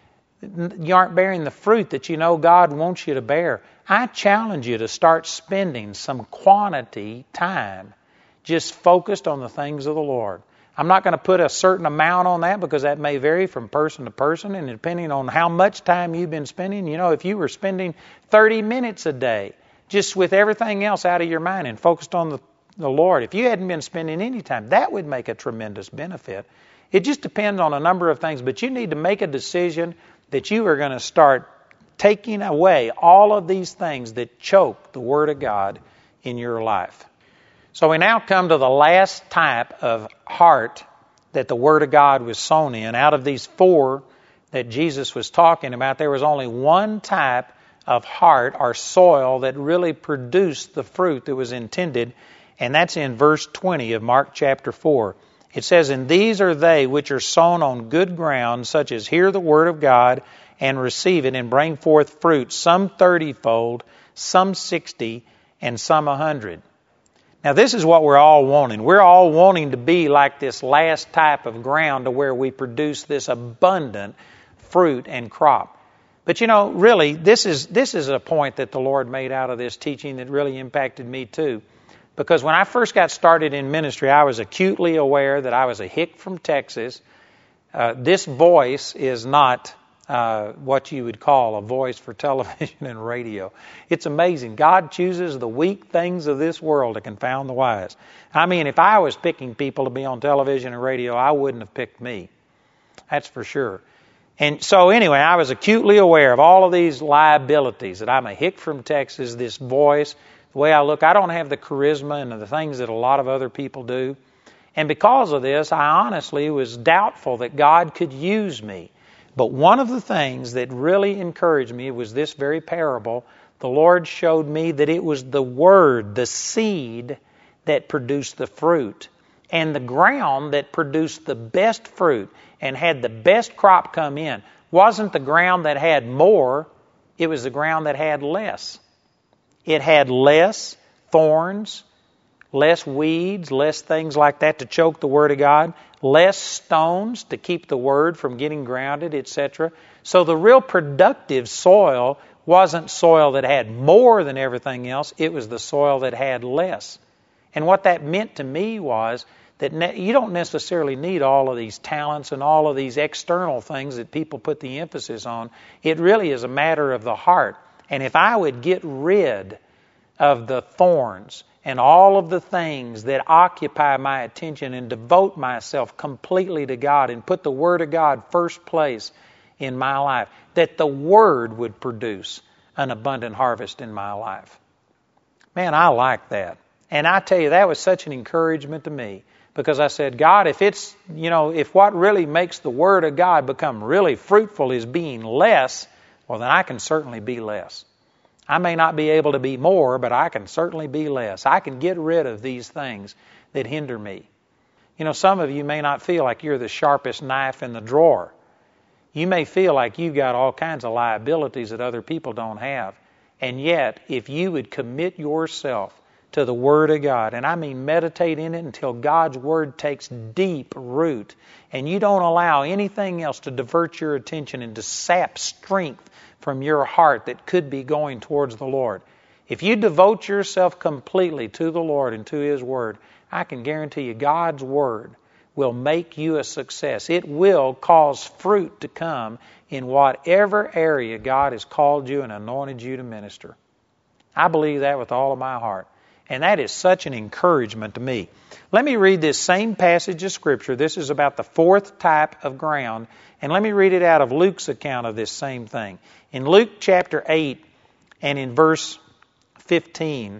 you aren't bearing the fruit that you know God wants you to bear, I challenge you to start spending some quantity time just focused on the things of the Lord. I'm not going to put a certain amount on that because that may vary from person to person, and depending on how much time you've been spending, you know, if you were spending thirty minutes a day just with everything else out of your mind and focused on the, the Lord, if you hadn't been spending any time, that would make a tremendous benefit. It just depends on a number of things, but you need to make a decision that you are going to start taking away all of these things that choke the Word of God in your life. So we now come to the last type of heart that the Word of God was sown in. Out of these four that Jesus was talking about, there was only one type of heart or soil that really produced the fruit that was intended, and that's in verse twenty of Mark chapter four. It says, "And these are they which are sown on good ground, such as hear the word of God and receive it and bring forth fruit, some thirtyfold, some sixty, and some a hundred." Now this is what we're all wanting. We're all wanting to be like this last type of ground to where we produce this abundant fruit and crop. But you know, really, this is this is a point that the Lord made out of this teaching that really impacted me too. Because when I first got started in ministry, I was acutely aware that I was a hick from Texas. Uh, this voice is not uh, what you would call a voice for television and radio. It's amazing. God chooses the weak things of this world to confound the wise. I mean, if I was picking people to be on television and radio, I wouldn't have picked me. That's for sure. And so anyway, I was acutely aware of all of these liabilities, that I'm a hick from Texas, this voice, the way I look, I don't have the charisma and the things that a lot of other people do. And because of this, I honestly was doubtful that God could use me. But one of the things that really encouraged me was this very parable. The Lord showed me that it was the Word, the seed, that produced the fruit. And the ground that produced the best fruit and had the best crop come in wasn't the ground that had more, it was the ground that had less. It had less thorns, less weeds, less things like that to choke the Word of God, less stones to keep the Word from getting grounded, et cetera. So the real productive soil wasn't soil that had more than everything else, it was the soil that had less. And what that meant to me was that ne- you don't necessarily need all of these talents and all of these external things that people put the emphasis on. It really is a matter of the heart. And if I would get rid of the thorns and all of the things that occupy my attention and devote myself completely to God and put the Word of God first place in my life, that the Word would produce an abundant harvest in my life. Man, I like that. And I tell you, that was such an encouragement to me because I said, God, if it's, you know, if what really makes the Word of God become really fruitful is being less, well, then I can certainly be less. I may not be able to be more, but I can certainly be less. I can get rid of these things that hinder me. You know, some of you may not feel like you're the sharpest knife in the drawer. You may feel like you've got all kinds of liabilities that other people don't have. And yet, if you would commit yourself to the Word of God. And I mean meditate in it until God's Word takes deep root. And you don't allow anything else to divert your attention and to sap strength from your heart that could be going towards the Lord. If you devote yourself completely to the Lord and to His Word, I can guarantee you God's Word will make you a success. It will cause fruit to come in whatever area God has called you and anointed you to minister. I believe that with all of my heart. And that is such an encouragement to me. Let me read this same passage of Scripture. This is about the fourth type of ground. And let me read it out of Luke's account of this same thing. In Luke chapter eight and in verse fifteen,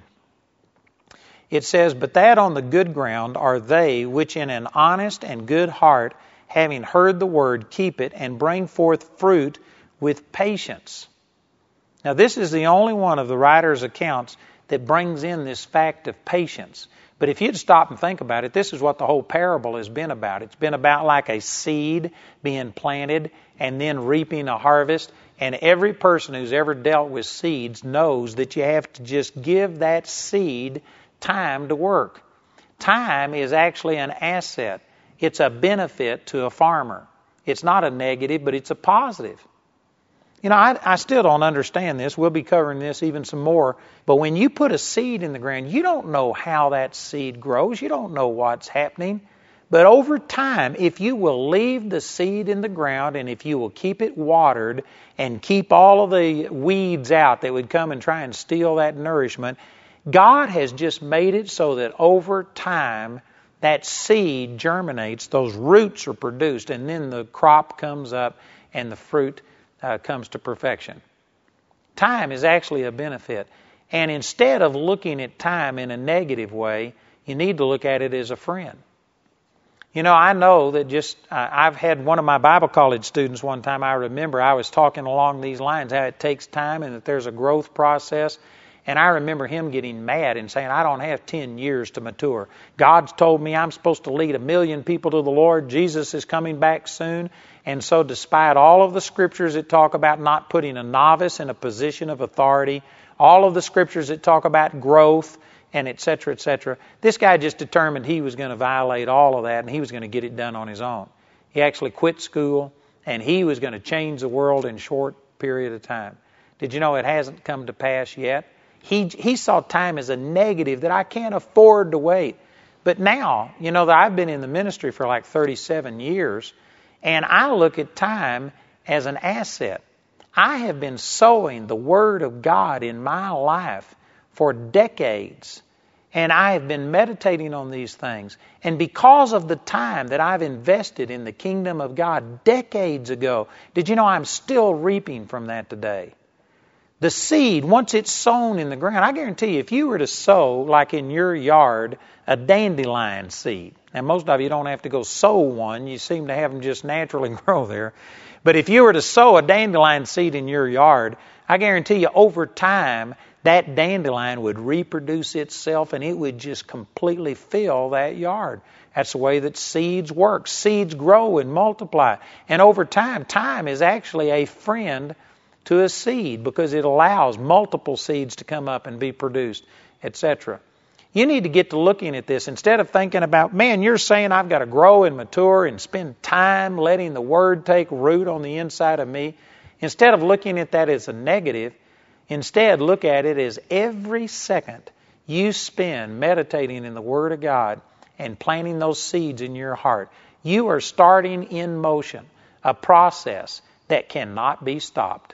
it says, "But that on the good ground are they which in an honest and good heart, having heard the word, keep it, and bring forth fruit with patience." Now this is the only one of the writer's accounts that brings in this fact of patience. But if you'd stop and think about it, this is what the whole parable has been about. It's been about like a seed being planted and then reaping a harvest. And every person who's ever dealt with seeds knows that you have to just give that seed time to work. Time is actually an asset. It's a benefit to a farmer. It's not a negative, but it's a positive. You know, I, I still don't understand this. We'll be covering this even some more. But when you put a seed in the ground, you don't know how that seed grows. You don't know what's happening. But over time, if you will leave the seed in the ground and if you will keep it watered and keep all of the weeds out that would come and try and steal that nourishment, God has just made it so that over time that seed germinates, those roots are produced, and then the crop comes up and the fruit uh, comes to perfection. Time is actually a benefit. And instead of looking at time in a negative way, you need to look at it as a friend. You know, I know that just, uh, I've had one of my Bible college students one time, I remember I was talking along these lines, how it takes time and that there's a growth process. And I remember him getting mad and saying, I don't have ten years to mature. God's told me I'm supposed to lead a million people to the Lord. Jesus is coming back soon. And so despite all of the scriptures that talk about not putting a novice in a position of authority, all of the scriptures that talk about growth, and et cetera, et cetera, this guy just determined he was going to violate all of that and he was going to get it done on his own. He actually quit school and he was going to change the world in a short period of time. Did you know it hasn't come to pass yet? He he saw time as a negative that I can't afford to wait. But now, you know, that I've been in the ministry for like thirty-seven years, and I look at time as an asset. I have been sowing the Word of God in my life for decades, and I have been meditating on these things. And because of the time that I've invested in the kingdom of God decades ago, did you know I'm still reaping from that today? The seed, once it's sown in the ground, I guarantee you, if you were to sow, like in your yard, a dandelion seed. Now, most of you don't have to go sow one. You seem to have them just naturally grow there. But if you were to sow a dandelion seed in your yard, I guarantee you, over time, that dandelion would reproduce itself and it would just completely fill that yard. That's the way that seeds work. Seeds grow and multiply. And over time, time is actually a friend to a seed because it allows multiple seeds to come up and be produced, et cetera. You need to get to looking at this instead of thinking about, man, you're saying I've got to grow and mature and spend time letting the Word take root on the inside of me. Instead of looking at that as a negative, instead look at it as every second you spend meditating in the Word of God and planting those seeds in your heart, you are starting in motion a process that cannot be stopped.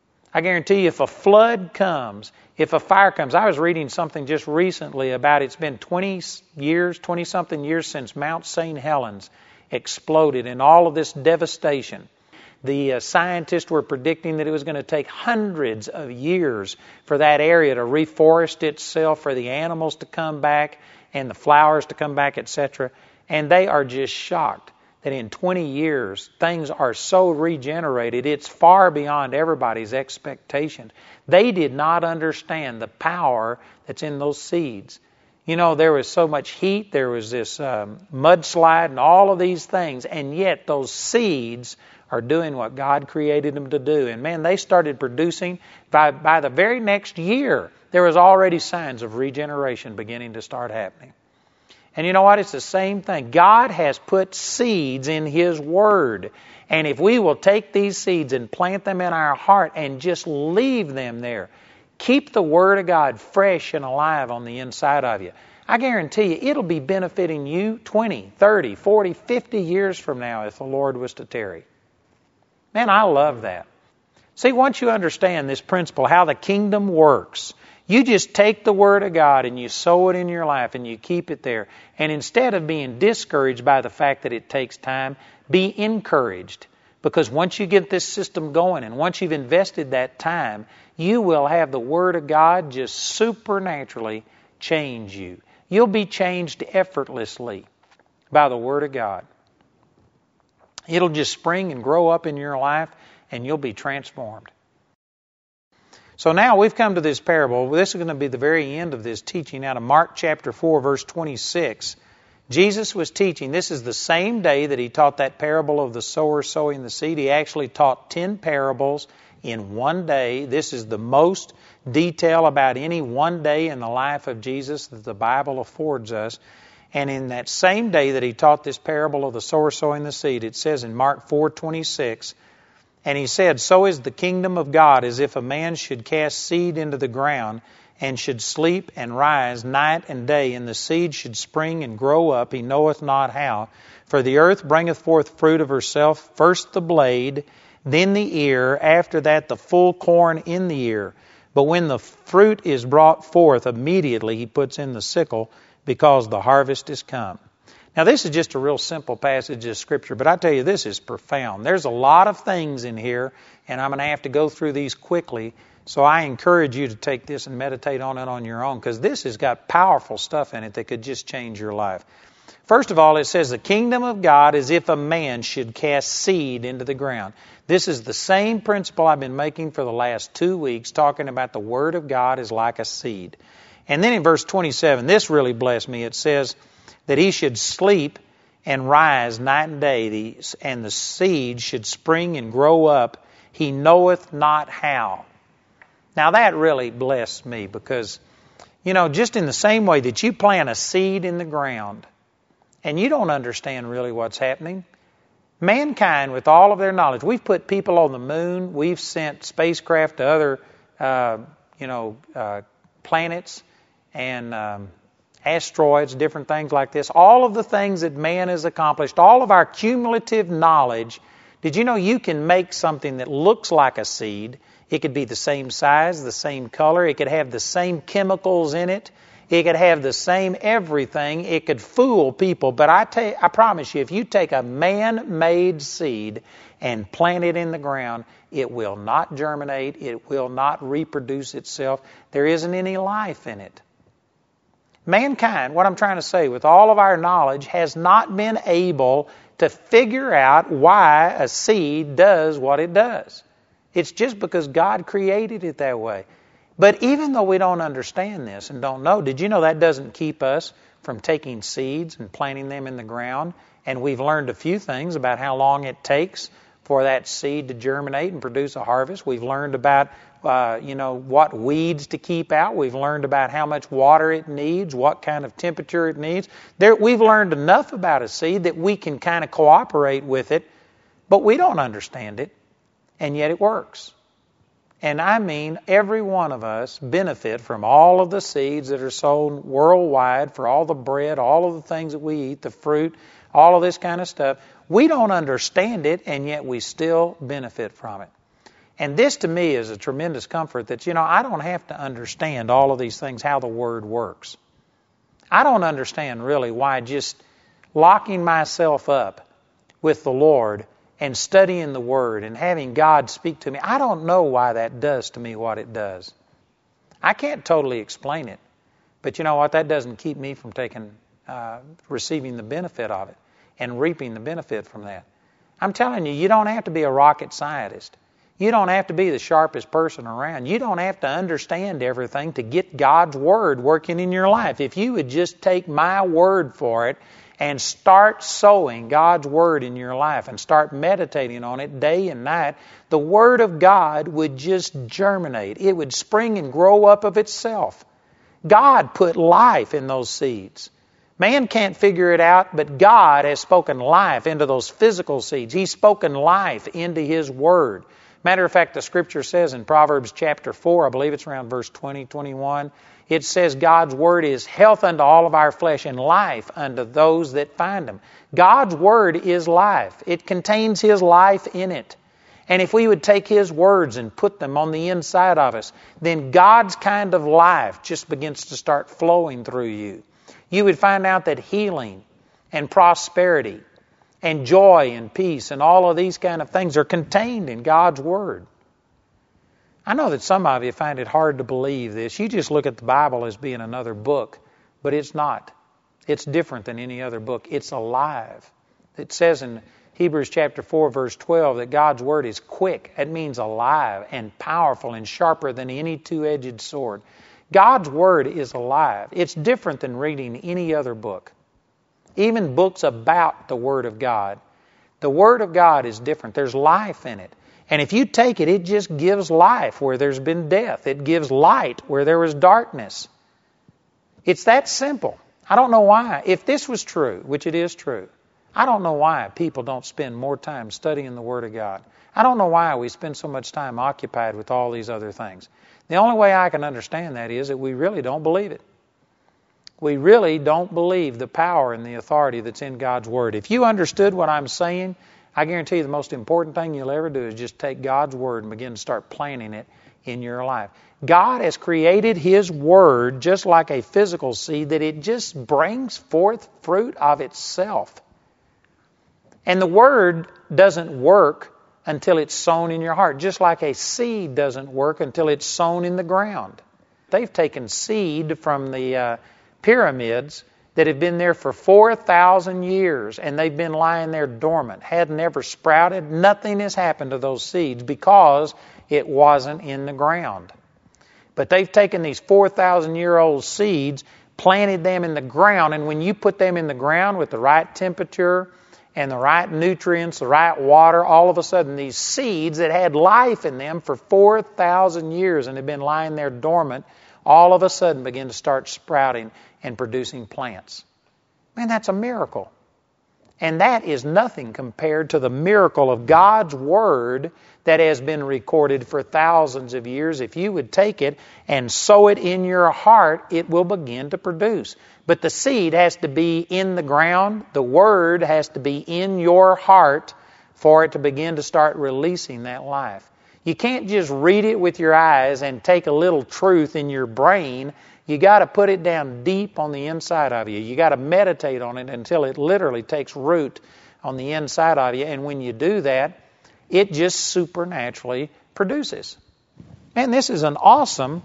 I guarantee you, if a flood comes, if a fire comes, I was reading something just recently about it's been twenty years, twenty-something years since Mount Saint Helens exploded and all of this devastation. The uh, scientists were predicting that it was going to take hundreds of years for that area to reforest itself, for the animals to come back and the flowers to come back, et cetera. And they are just shocked that in twenty years, things are so regenerated, it's far beyond everybody's expectations. They did not understand the power that's in those seeds. You know, there was so much heat, there was this um, mudslide and all of these things, and yet those seeds are doing what God created them to do. And man, they started producing, by, by the very next year, there was already signs of regeneration beginning to start happening. And you know what? It's the same thing. God has put seeds in His Word. And if we will take these seeds and plant them in our heart and just leave them there, keep the Word of God fresh and alive on the inside of you, I guarantee you it'll be benefiting you twenty, thirty, forty, fifty years from now if the Lord was to tarry. Man, I love that. See, once you understand this principle, how the kingdom works, you just take the Word of God and you sow it in your life and you keep it there. And instead of being discouraged by the fact that it takes time, be encouraged. Because once you get this system going and once you've invested that time, you will have the Word of God just supernaturally change you. You'll be changed effortlessly by the Word of God. It'll just spring and grow up in your life and you'll be transformed. So now we've come to this parable. This is going to be the very end of this teaching out of Mark chapter four, verse twenty-six. Jesus was teaching. This is the same day that He taught that parable of the sower sowing the seed. He actually taught ten parables in one day. This is the most detail about any one day in the life of Jesus that the Bible affords us. And in that same day that He taught this parable of the sower sowing the seed, it says in Mark four twenty-six, and He said, "So is the kingdom of God as if a man should cast seed into the ground and should sleep and rise night and day, and the seed should spring and grow up, he knoweth not how. For the earth bringeth forth fruit of herself, first the blade, then the ear, after that the full corn in the ear. But when the fruit is brought forth, immediately he puts in the sickle, because the harvest is come." Now this is just a real simple passage of Scripture, but I tell you, this is profound. There's a lot of things in here, and I'm going to have to go through these quickly. So I encourage you to take this and meditate on it on your own, because this has got powerful stuff in it that could just change your life. First of all, it says the kingdom of God is if a man should cast seed into the ground. This is the same principle I've been making for the last two weeks, talking about the Word of God is like a seed. And then in verse twenty-seven, this really blessed me. It says that he should sleep and rise night and day, and the seed should spring and grow up. He knoweth not how. Now that really blessed me because, you know, just in the same way that you plant a seed in the ground and you don't understand really what's happening, mankind, with all of their knowledge, we've put people on the moon, we've sent spacecraft to other, uh, you know, uh, planets and um, asteroids, different things like this. All of the things that man has accomplished, all of our cumulative knowledge. Did you know you can make something that looks like a seed? It could be the same size, the same color. It could have the same chemicals in it. It could have the same everything. It could fool people. But I, tell you, I promise you, if you take a man-made seed and plant it in the ground, it will not germinate. It will not reproduce itself. There isn't any life in it. Mankind, what I'm trying to say, with all of our knowledge, has not been able to figure out why a seed does what it does. It's just because God created it that way. But even though we don't understand this and don't know, did you know that doesn't keep us from taking seeds and planting them in the ground? And we've learned a few things about how long it takes for that seed to germinate and produce a harvest. We've learned about, uh, you know, what weeds to keep out. We've learned about how much water it needs, what kind of temperature it needs. There, we've learned enough about a seed that we can kind of cooperate with it, but we don't understand it, and yet it works. And I mean, every one of us benefit from all of the seeds that are sown worldwide, for all the bread, all of the things that we eat, the fruit, all of this kind of stuff. We don't understand it, and yet we still benefit from it. And this to me is a tremendous comfort that, you know, I don't have to understand all of these things, how the Word works. I don't understand really why just locking myself up with the Lord and studying the Word and having God speak to me, I don't know why that does to me what it does. I can't totally explain it. But you know what? That doesn't keep me from taking, uh, receiving the benefit of it and reaping the benefit from that. I'm telling you, you don't have to be a rocket scientist. You don't have to be the sharpest person around. You don't have to understand everything to get God's Word working in your life. If you would just take my word for it and start sowing God's Word in your life and start meditating on it day and night, the Word of God would just germinate. It would spring and grow up of itself. God put life in those seeds. Man can't figure it out, but God has spoken life into those physical seeds. He's spoken life into His Word. Matter of fact, the Scripture says in Proverbs chapter four, I believe it's around verse twenty, twenty-one, it says God's Word is health unto all of our flesh and life unto those that find Him. God's Word is life. It contains His life in it. And if we would take His words and put them on the inside of us, then God's kind of life just begins to start flowing through you. You would find out that healing and prosperity and joy and peace and all of these kind of things are contained in God's Word. I know that some of you find it hard to believe this. You just look at the Bible as being another book, but it's not. It's different than any other book. It's alive. It says in Hebrews chapter four, verse twelve, that God's Word is quick. It means alive and powerful and sharper than any two-edged sword. God's Word is alive. It's different than reading any other book. Even books about the Word of God. The Word of God is different. There's life in it. And if you take it, it just gives life where there's been death. It gives light where there was darkness. It's that simple. I don't know why. If this was true, which it is true, I don't know why people don't spend more time studying the Word of God. I don't know why we spend so much time occupied with all these other things. The only way I can understand that is that we really don't believe it. We really don't believe the power and the authority that's in God's Word. If you understood what I'm saying, I guarantee you the most important thing you'll ever do is just take God's Word and begin to start planting it in your life. God has created His Word just like a physical seed, that it just brings forth fruit of itself. And the Word doesn't work until it's sown in your heart, just like a seed doesn't work until it's sown in the ground. They've taken seed from the uh, pyramids that have been there for four thousand years, and they've been lying there dormant, had never sprouted. Nothing has happened to those seeds because it wasn't in the ground. But they've taken these four thousand year old seeds, planted them in the ground, and when you put them in the ground with the right temperature and the right nutrients, the right water, all of a sudden these seeds that had life in them for four thousand years and had been lying there dormant, all of a sudden begin to start sprouting and producing plants. Man, that's a miracle. And that is nothing compared to the miracle of God's Word that has been recorded for thousands of years. If you would take it and sow it in your heart, it will begin to produce. But the seed has to be in the ground. The Word has to be in your heart for it to begin to start releasing that life. You can't just read it with your eyes and take a little truth in your brain. You got to put it down deep on the inside of you. You got to meditate on it until it literally takes root on the inside of you. And when you do that, it just supernaturally produces. And this is an awesome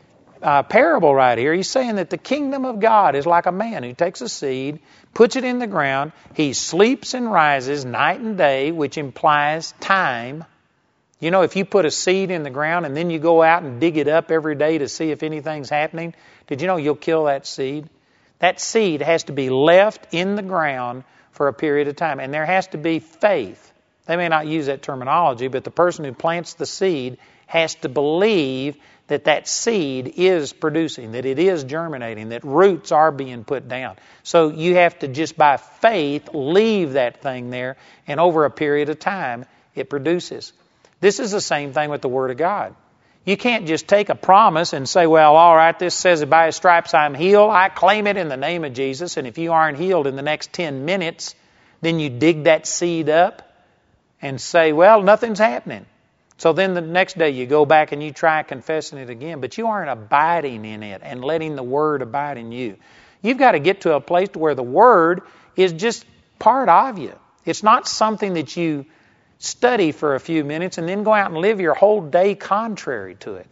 uh, parable right here. He's saying that the kingdom of God is like a man who takes a seed, puts it in the ground. He sleeps and rises night and day, which implies time. You know, if you put a seed in the ground and then you go out and dig it up every day to see if anything's happening, did you know you'll kill that seed? That seed has to be left in the ground for a period of time. And there has to be faith. They may not use that terminology, but the person who plants the seed has to believe that that seed is producing, that it is germinating, that roots are being put down. So you have to just by faith leave that thing there, and over a period of time it produces. This is the same thing with the Word of God. You can't just take a promise and say, well, all right, this says that by His stripes I'm healed. I claim it in the name of Jesus. And if you aren't healed in the next ten minutes, then you dig that seed up and say, well, nothing's happening. So then the next day you go back and you try confessing it again, but you aren't abiding in it and letting the Word abide in you. You've got to get to a place where the Word is just part of you. It's not something that you study for a few minutes and then go out and live your whole day contrary to it.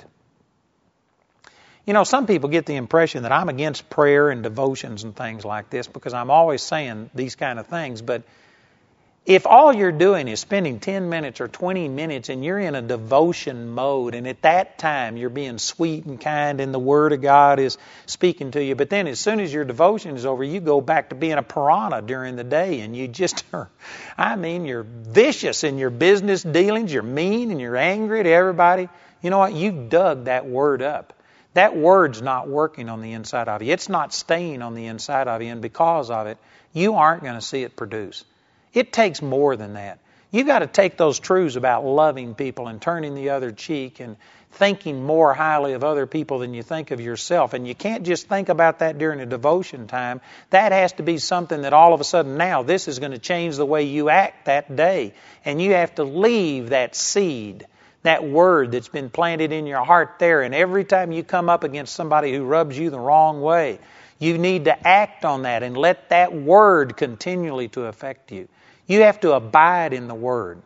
You know, some people get the impression that I'm against prayer and devotions and things like this because I'm always saying these kind of things, but If all you're doing is spending ten minutes or twenty minutes and you're in a devotion mode, and at that time you're being sweet and kind and the Word of God is speaking to you, but then as soon as your devotion is over, you go back to being a piranha during the day, and you just are, I mean, you're vicious in your business dealings, you're mean and you're angry to everybody. You know what? You've dug that Word up. That Word's not working on the inside of you. It's not staying on the inside of you, and because of it, you aren't going to see it produce. It takes more than that. You've got to take those truths about loving people and turning the other cheek and thinking more highly of other people than you think of yourself. And you can't just think about that during a devotion time. That has to be something that all of a sudden now this is going to change the way you act that day. And you have to leave that seed, that word that's been planted in your heart there. And every time you come up against somebody who rubs you the wrong way, you need to act on that and let that word continually to affect you. You have to abide in the Word,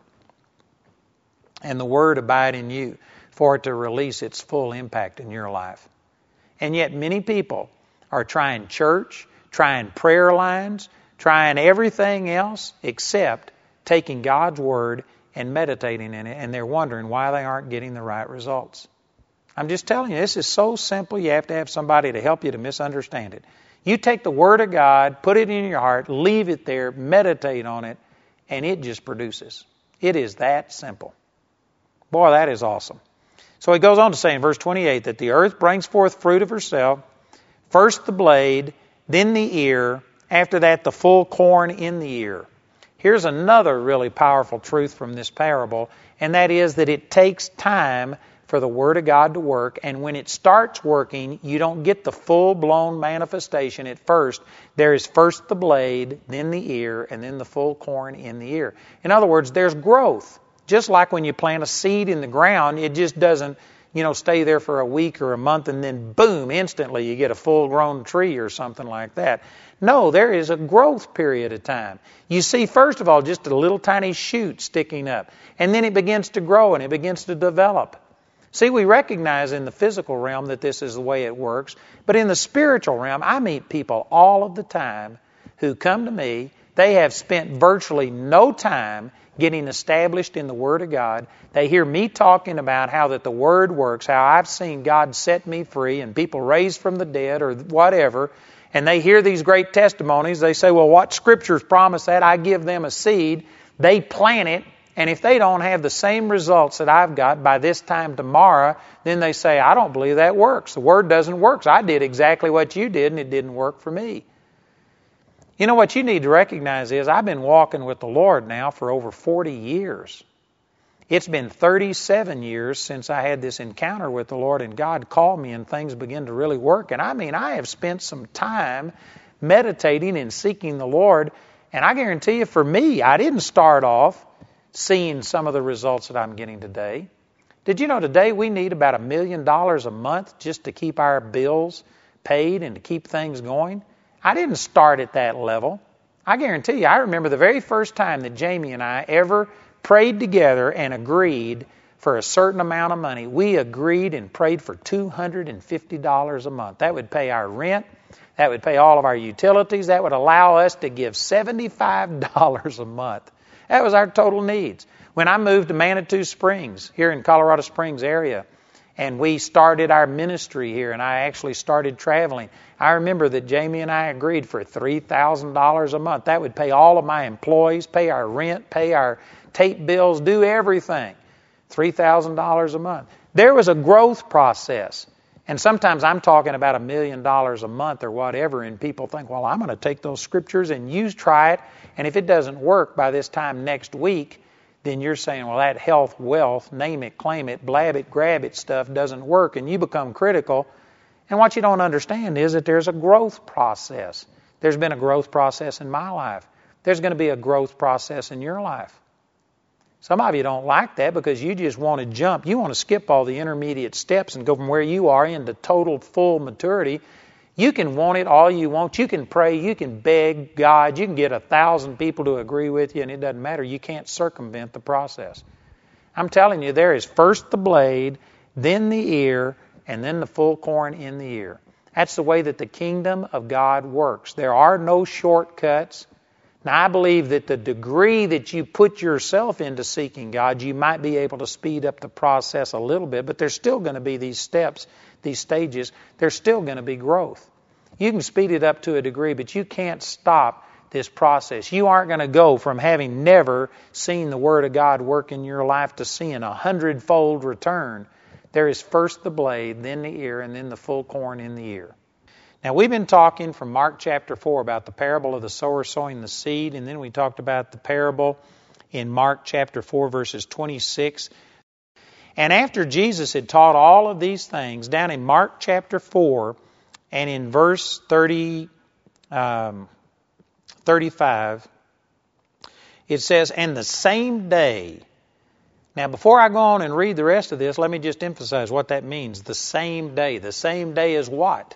and the Word abide in you for it to release its full impact in your life. And yet many people are trying church, trying prayer lines, trying everything else except taking God's Word and meditating in it, and they're wondering why they aren't getting the right results. I'm just telling you, this is so simple, you have to have somebody to help you to misunderstand it. You take the Word of God, put it in your heart, leave it there, meditate on it, and it just produces. It is that simple. Boy, that is awesome. So he goes on to say in verse twenty-eight that the earth brings forth fruit of herself, first the blade, then the ear, after that the full corn in the ear. Here's another really powerful truth from this parable, and that is that it takes time for the Word of God to work, and when it starts working, you don't get the full-blown manifestation at first. There is first the blade, then the ear, and then the full corn in the ear. In other words, there's growth. Just like when you plant a seed in the ground, it just doesn't, you know, stay there for a week or a month and then boom, instantly you get a full-grown tree or something like that. No, there is a growth period of time. You see, first of all, just a little tiny shoot sticking up, and then it begins to grow and it begins to develop. See, we recognize in the physical realm that this is the way it works, but in the spiritual realm, I meet people all of the time who come to me. They have spent virtually no time getting established in the Word of God. They hear me talking about how that the Word works, how I've seen God set me free and people raised from the dead or whatever, and they hear these great testimonies. They say, well, what Scriptures promise that? I give them a seed. They plant it. And if they don't have the same results that I've got by this time tomorrow, then they say, I don't believe that works. The Word doesn't work. So I did exactly what you did, and it didn't work for me. You know what you need to recognize is I've been walking with the Lord now for over forty years. It's been thirty-seven years since I had this encounter with the Lord, and God called me, and things began to really work. And I mean, I have spent some time meditating and seeking the Lord, and I guarantee you, for me, I didn't start off seeing some of the results that I'm getting today. Did you know today we need about a million dollars a month just to keep our bills paid and to keep things going? I didn't start at that level. I guarantee you, I remember the very first time that Jamie and I ever prayed together and agreed for a certain amount of money. We agreed and prayed for two hundred fifty dollars a month. That would pay our rent. That would pay all of our utilities. That would allow us to give seventy-five dollars a month. That was our total needs. When I moved to Manitou Springs, here in Colorado Springs area, and we started our ministry here, and I actually started traveling, I remember that Jamie and I agreed for three thousand dollars a month. That would pay all of my employees, pay our rent, pay our tape bills, do everything. three thousand dollars a month. There was a growth process. And sometimes I'm talking about a million dollars a month or whatever, and people think, well, I'm going to take those scriptures and you try it, and if it doesn't work by this time next week, then you're saying, well, that health, wealth, name it, claim it, blab it, grab it stuff doesn't work, and you become critical. And what you don't understand is that there's a growth process. There's been a growth process in my life. There's going to be a growth process in your life. Some of you don't like that because you just want to jump. You want to skip all the intermediate steps and go from where you are into total full maturity. You can want it all you want. You can pray. You can beg God. You can get a thousand people to agree with you, and it doesn't matter. You can't circumvent the process. I'm telling you, there is first the blade, then the ear, and then the full corn in the ear. That's the way that the kingdom of God works. There are no shortcuts. Now, I believe that the degree that you put yourself into seeking God, you might be able to speed up the process a little bit, but there's still going to be these steps, these stages. There's still going to be growth. You can speed it up to a degree, but you can't stop this process. You aren't going to go from having never seen the Word of God work in your life to seeing a hundredfold return. There is first the blade, then the ear, and then the full corn in the ear. Now, we've been talking from Mark chapter four about the parable of the sower sowing the seed, and then we talked about the parable in Mark chapter four, verses twenty-six. And after Jesus had taught all of these things, down in Mark chapter four and in verse thirty, um, thirty-five, it says, "And the same day..." Now, before I go on and read the rest of this, let me just emphasize what that means. The same day. The same day is what?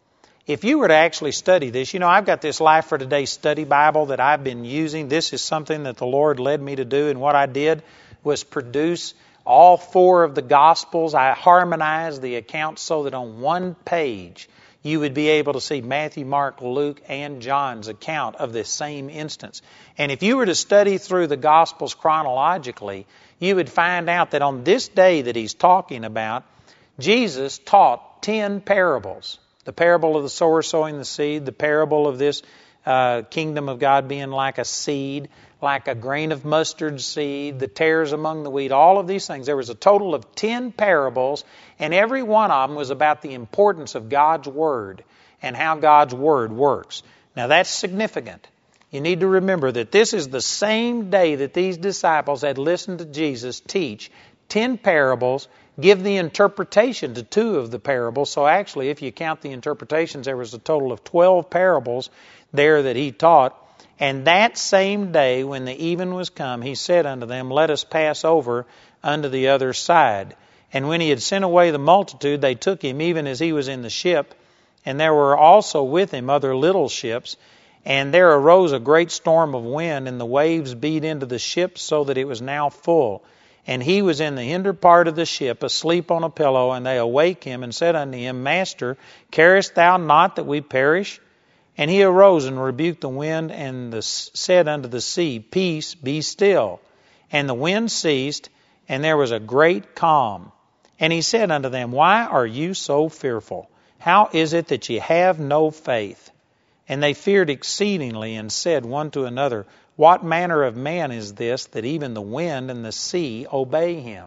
If you were to actually study this, you know, I've got this Life for Today study Bible that I've been using. This is something that the Lord led me to do, and what I did was produce all four of the Gospels. I harmonized the accounts so that on one page you would be able to see Matthew, Mark, Luke, and John's account of this same instance. And if you were to study through the Gospels chronologically, you would find out that on this day that he's talking about, Jesus taught ten parables. The parable of the sower sowing the seed, the parable of this uh, kingdom of God being like a seed, like a grain of mustard seed, the tares among the wheat, all of these things. There was a total of ten parables, and every one of them was about the importance of God's Word and how God's Word works. Now that's significant. You need to remember that this is the same day that these disciples had listened to Jesus teach ten parables, give the interpretation to two of the parables. So actually, if you count the interpretations, there was a total of twelve parables there that he taught. And that same day, when the even was come, he said unto them, Let us pass over unto the other side. And when he had sent away the multitude, they took him even as he was in the ship. And there were also with him other little ships. And there arose a great storm of wind, and the waves beat into the ship so that it was now full. And he was in the hinder part of the ship, asleep on a pillow, and they awake him and said unto him, Master, carest thou not that we perish? And he arose and rebuked the wind, and the, said unto the sea, Peace, be still. And the wind ceased, and there was a great calm. And he said unto them, Why are you so fearful? How is it that ye have no faith? And they feared exceedingly, and said one to another, What manner of man is this, that even the wind and the sea obey him?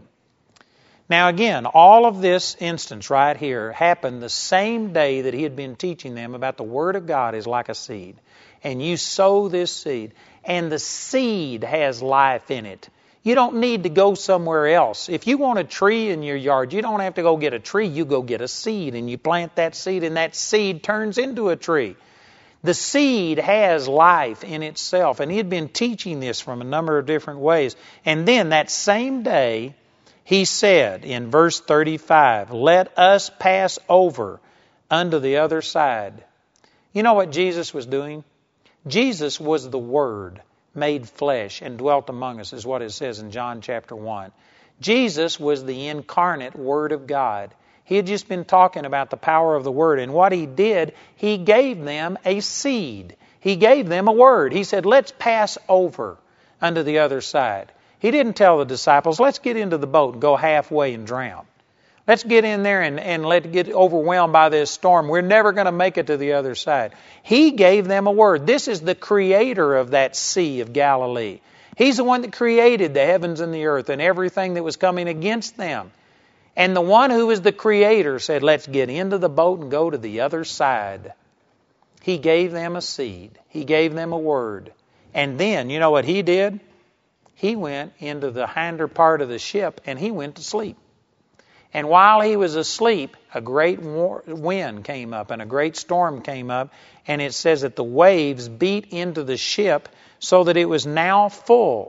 Now again, all of this instance right here happened the same day that he had been teaching them about the Word of God is like a seed. And you sow this seed, and the seed has life in it. You don't need to go somewhere else. If you want a tree in your yard, you don't have to go get a tree. You go get a seed, and you plant that seed, and that seed turns into a tree. The seed has life in itself, and he had been teaching this from a number of different ways. And then that same day, he said in verse thirty-five, Let us pass over unto the other side. You know what Jesus was doing? Jesus was the Word made flesh and dwelt among us, is what it says in John chapter one. Jesus was the incarnate Word of God. He had just been talking about the power of the Word. And what he did, he gave them a seed. He gave them a word. He said, let's pass over unto the other side. He didn't tell the disciples, let's get into the boat and go halfway and drown. Let's get in there and, and let get overwhelmed by this storm. We're never going to make it to the other side. He gave them a word. This is the creator of that Sea of Galilee. He's the one that created the heavens and the earth and everything that was coming against them. And the one who is the creator said, let's get into the boat and go to the other side. He gave them a seed. He gave them a word. And then, you know what he did? He went into the hinder part of the ship and he went to sleep. And while he was asleep, a great wind came up and a great storm came up. And it says that the waves beat into the ship so that it was now full.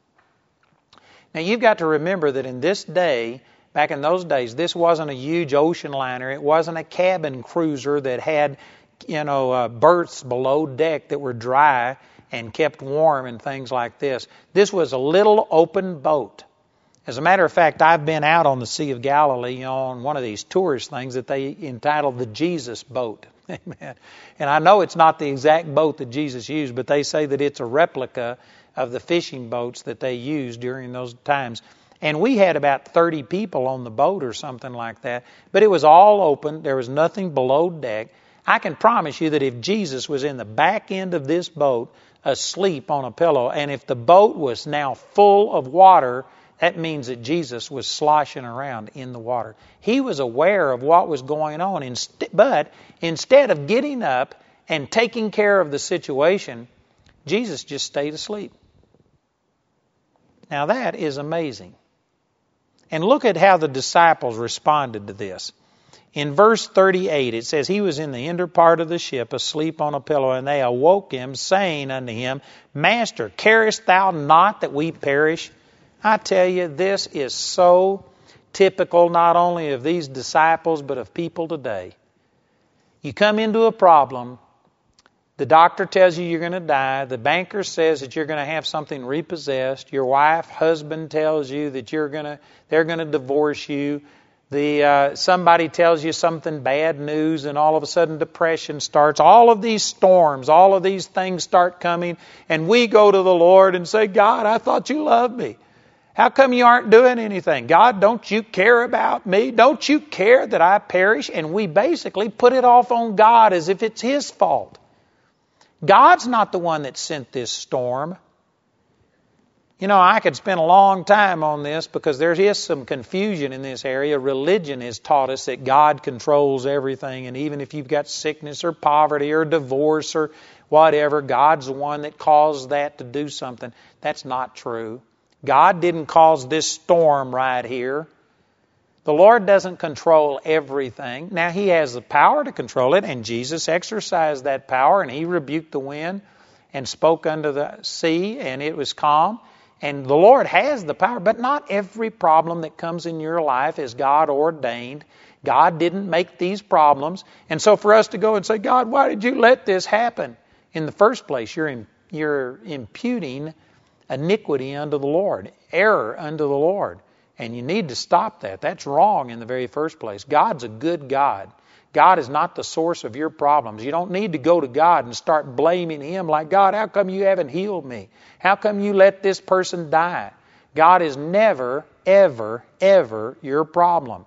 Now you've got to remember that in this day, back in those days, this wasn't a huge ocean liner. It wasn't a cabin cruiser that had, you know, uh, berths below deck that were dry and kept warm and things like this. This was a little open boat. As a matter of fact, I've been out on the Sea of Galilee, you know, on one of these tourist things that they entitled the Jesus boat. Amen. And I know it's not the exact boat that Jesus used, but they say that it's a replica of the fishing boats that they used during those times. And we had about thirty people on the boat or something like that. But it was all open. There was nothing below deck. I can promise you that if Jesus was in the back end of this boat asleep on a pillow, and if the boat was now full of water, that means that Jesus was sloshing around in the water. He was aware of what was going on. Inst- but instead of getting up and taking care of the situation, Jesus just stayed asleep. Now that is amazing. And look at how the disciples responded to this. In verse thirty-eight, it says, He was in the inner part of the ship, asleep on a pillow, and they awoke him, saying unto him, Master, carest thou not that we perish? I tell you, this is so typical not only of these disciples, but of people today. You come into a problem, the doctor tells you you're going to die, the banker says that you're going to have something repossessed, your wife, husband tells you that you're going to, they're going to divorce you, the uh, somebody tells you something bad news, and all of a sudden depression starts. All of these storms, all of these things start coming, and we go to the Lord and say, God, I thought you loved me. How come you aren't doing anything? God, don't you care about me? Don't you care that I perish? And we basically put it off on God as if it's His fault. God's not the one that sent this storm. You know, I could spend a long time on this because there is some confusion in this area. Religion has taught us that God controls everything, and even if you've got sickness or poverty or divorce or whatever, God's the one that caused that to do something. That's not true. God didn't cause this storm right here. The Lord doesn't control everything. Now, He has the power to control it, and Jesus exercised that power, and He rebuked the wind and spoke unto the sea, and it was calm. And the Lord has the power, but not every problem that comes in your life is God ordained. God didn't make these problems. And so for us to go and say, God, why did you let this happen? In the first place, you're, in, you're imputing iniquity unto the Lord, error unto the Lord. And you need to stop that. That's wrong in the very first place. God's a good God. God is not the source of your problems. You don't need to go to God and start blaming Him like, God, how come you haven't healed me? How come you let this person die? God is never, ever, ever your problem.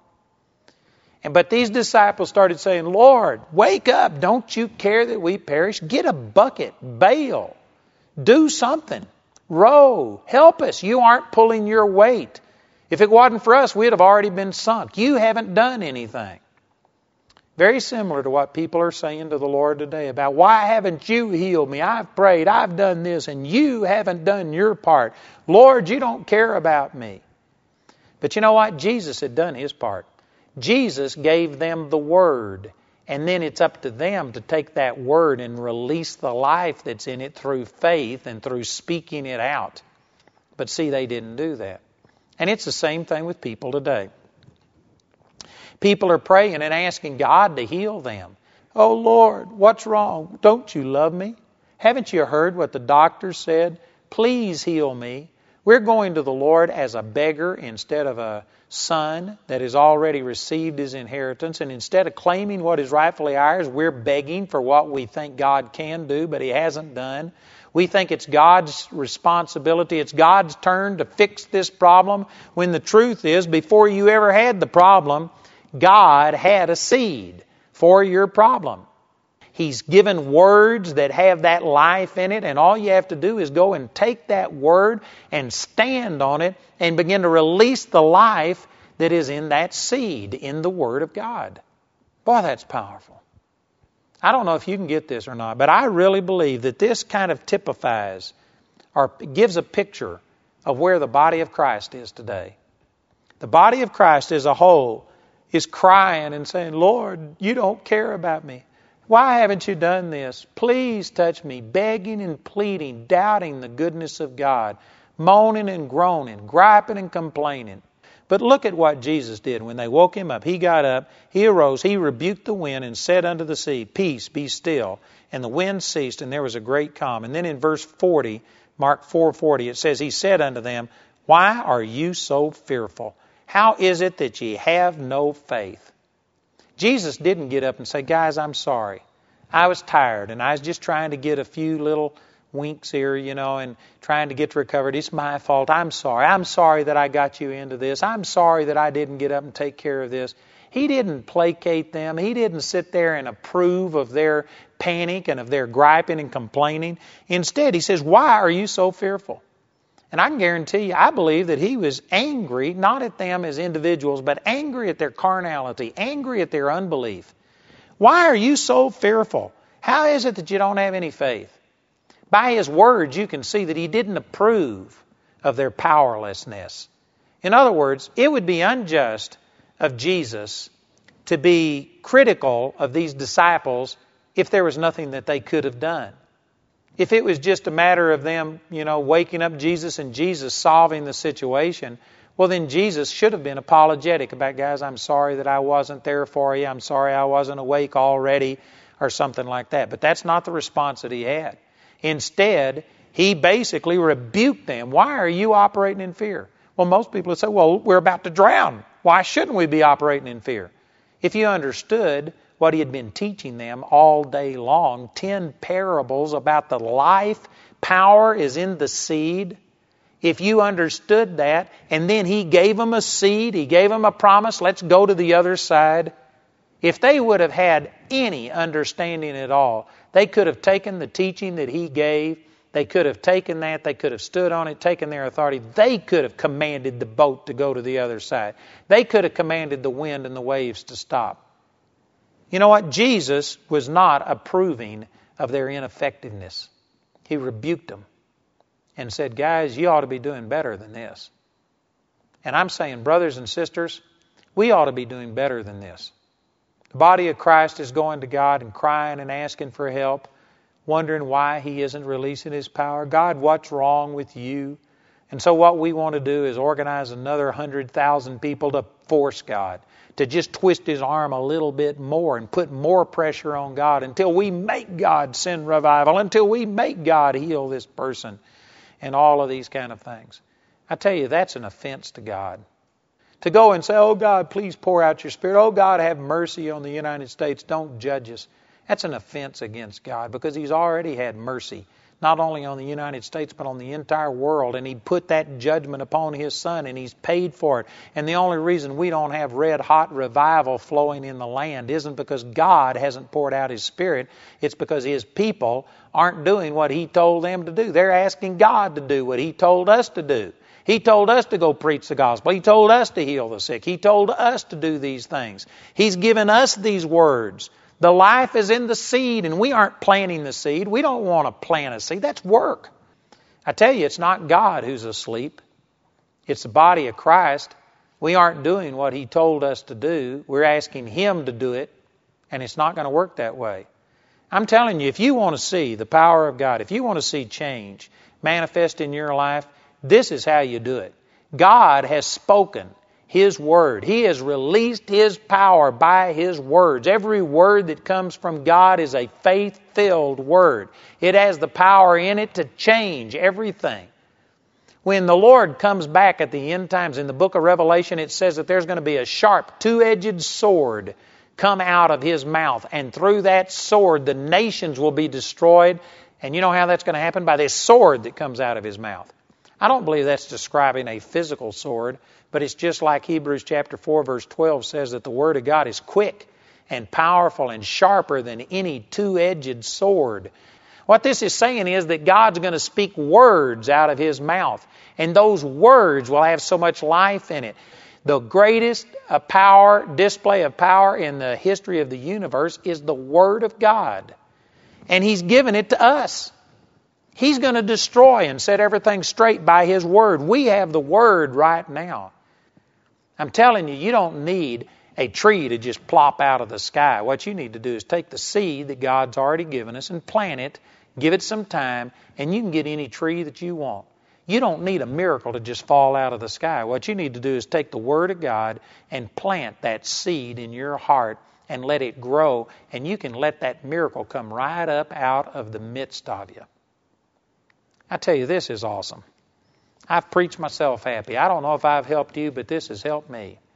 And but these disciples started saying, Lord, wake up. Don't you care that we perish? Get a bucket, bail, do something. Row, help us. You aren't pulling your weight. If it wasn't for us, we'd have already been sunk. You haven't done anything. Very similar to what people are saying to the Lord today about, why haven't you healed me? I've prayed, I've done this, and you haven't done your part. Lord, you don't care about me. But you know what? Jesus had done His part. Jesus gave them the Word. And then it's up to them to take that Word and release the life that's in it through faith and through speaking it out. But see, they didn't do that. And it's the same thing with people today. People are praying and asking God to heal them. Oh, Lord, what's wrong? Don't you love me? Haven't you heard what the doctor said? Please heal me. We're going to the Lord as a beggar instead of a son that has already received his inheritance. And instead of claiming what is rightfully ours, we're begging for what we think God can do, but He hasn't done. We think it's God's responsibility. It's God's turn to fix this problem, when the truth is, before you ever had the problem, God had a seed for your problem. He's given words that have that life in it, and all you have to do is go and take that word and stand on it and begin to release the life that is in that seed, in the Word of God. Boy, that's powerful. I don't know if you can get this or not, but I really believe that this kind of typifies or gives a picture of where the body of Christ is today. The body of Christ as a whole is crying and saying, Lord, you don't care about me. Why haven't you done this? Please touch me. Begging and pleading, doubting the goodness of God, moaning and groaning, griping and complaining. But look at what Jesus did when they woke Him up. He got up, He arose, He rebuked the wind and said unto the sea, Peace, be still. And the wind ceased, and there was a great calm. And then in verse forty, Mark four forty, it says, He said unto them, Why are you so fearful? How is it that ye have no faith? Jesus didn't get up and say, guys, I'm sorry. I was tired, and I was just trying to get a few little winks here, you know, and trying to get recovered. It's my fault. I'm sorry. I'm sorry that I got you into this. I'm sorry that I didn't get up and take care of this. He didn't placate them. He didn't sit there and approve of their panic and of their griping and complaining. Instead, he says, why are you so fearful? And I can guarantee you, I believe that he was angry, not at them as individuals, but angry at their carnality, angry at their unbelief. Why are you so fearful? How is it that you don't have any faith? By his words, you can see that he didn't approve of their powerlessness. In other words, it would be unjust of Jesus to be critical of these disciples if there was nothing that they could have done. If it was just a matter of them, you know, waking up Jesus and Jesus solving the situation, well, then Jesus should have been apologetic about, guys, I'm sorry that I wasn't there for you. I'm sorry I wasn't awake already, or something like that. But that's not the response that he had. Instead, he basically rebuked them. Why are you operating in fear? Well, most people would say, well, we're about to drown. Why shouldn't we be operating in fear? If you understood what he had been teaching them all day long, ten parables about the life, power is in the seed. If you understood that, and then he gave them a seed, he gave them a promise, let's go to the other side. If they would have had any understanding at all, they could have taken the teaching that he gave, they could have taken that, they could have stood on it, taken their authority. They could have commanded the boat to go to the other side. They could have commanded the wind and the waves to stop. You know what? Jesus was not approving of their ineffectiveness. He rebuked them and said, guys, you ought to be doing better than this. And I'm saying, brothers and sisters, we ought to be doing better than this. The body of Christ is going to God and crying and asking for help, wondering why he isn't releasing his power. God, what's wrong with you? And so what we want to do is organize another one hundred thousand people to force God, to just twist his arm a little bit more and put more pressure on God until we make God send revival, until we make God heal this person, and all of these kind of things. I tell you, that's an offense to God. To go and say, oh God, please pour out your Spirit. Oh God, have mercy on the United States. Don't judge us. That's an offense against God, because he's already had mercy, not only on the United States, but on the entire world. And he put that judgment upon his Son, and he's paid for it. And the only reason we don't have red-hot revival flowing in the land isn't because God hasn't poured out his Spirit. It's because his people aren't doing what he told them to do. They're asking God to do what he told us to do. He told us to go preach the gospel. He told us to heal the sick. He told us to do these things. He's given us these words. The life is in the seed, and we aren't planting the seed. We don't want to plant a seed. That's work. I tell you, it's not God who's asleep. It's the body of Christ. We aren't doing what he told us to do. We're asking him to do it, and it's not going to work that way. I'm telling you, if you want to see the power of God, if you want to see change manifest in your life, this is how you do it. God has spoken his word. He has released his power by his words. Every word that comes from God is a faith-filled word. It has the power in it to change everything. When the Lord comes back at the end times, in the book of Revelation, it says that there's going to be a sharp, two-edged sword come out of his mouth. And through that sword, the nations will be destroyed. And you know how that's going to happen? By this sword that comes out of his mouth. I don't believe that's describing a physical sword, but it's just like Hebrews chapter four verse twelve says that the Word of God is quick and powerful and sharper than any two-edged sword. What this is saying is that God's going to speak words out of his mouth, and those words will have so much life in it. The greatest power, display of power in the history of the universe is the Word of God, and he's given it to us. He's going to destroy and set everything straight by his word. We have the word right now. I'm telling you, you don't need a tree to just plop out of the sky. What you need to do is take the seed that God's already given us and plant it, give it some time, and you can get any tree that you want. You don't need a miracle to just fall out of the sky. What you need to do is take the Word of God and plant that seed in your heart and let it grow, and you can let that miracle come right up out of the midst of you. I tell you, this is awesome. I've preached myself happy. I don't know if I've helped you, but this has helped me.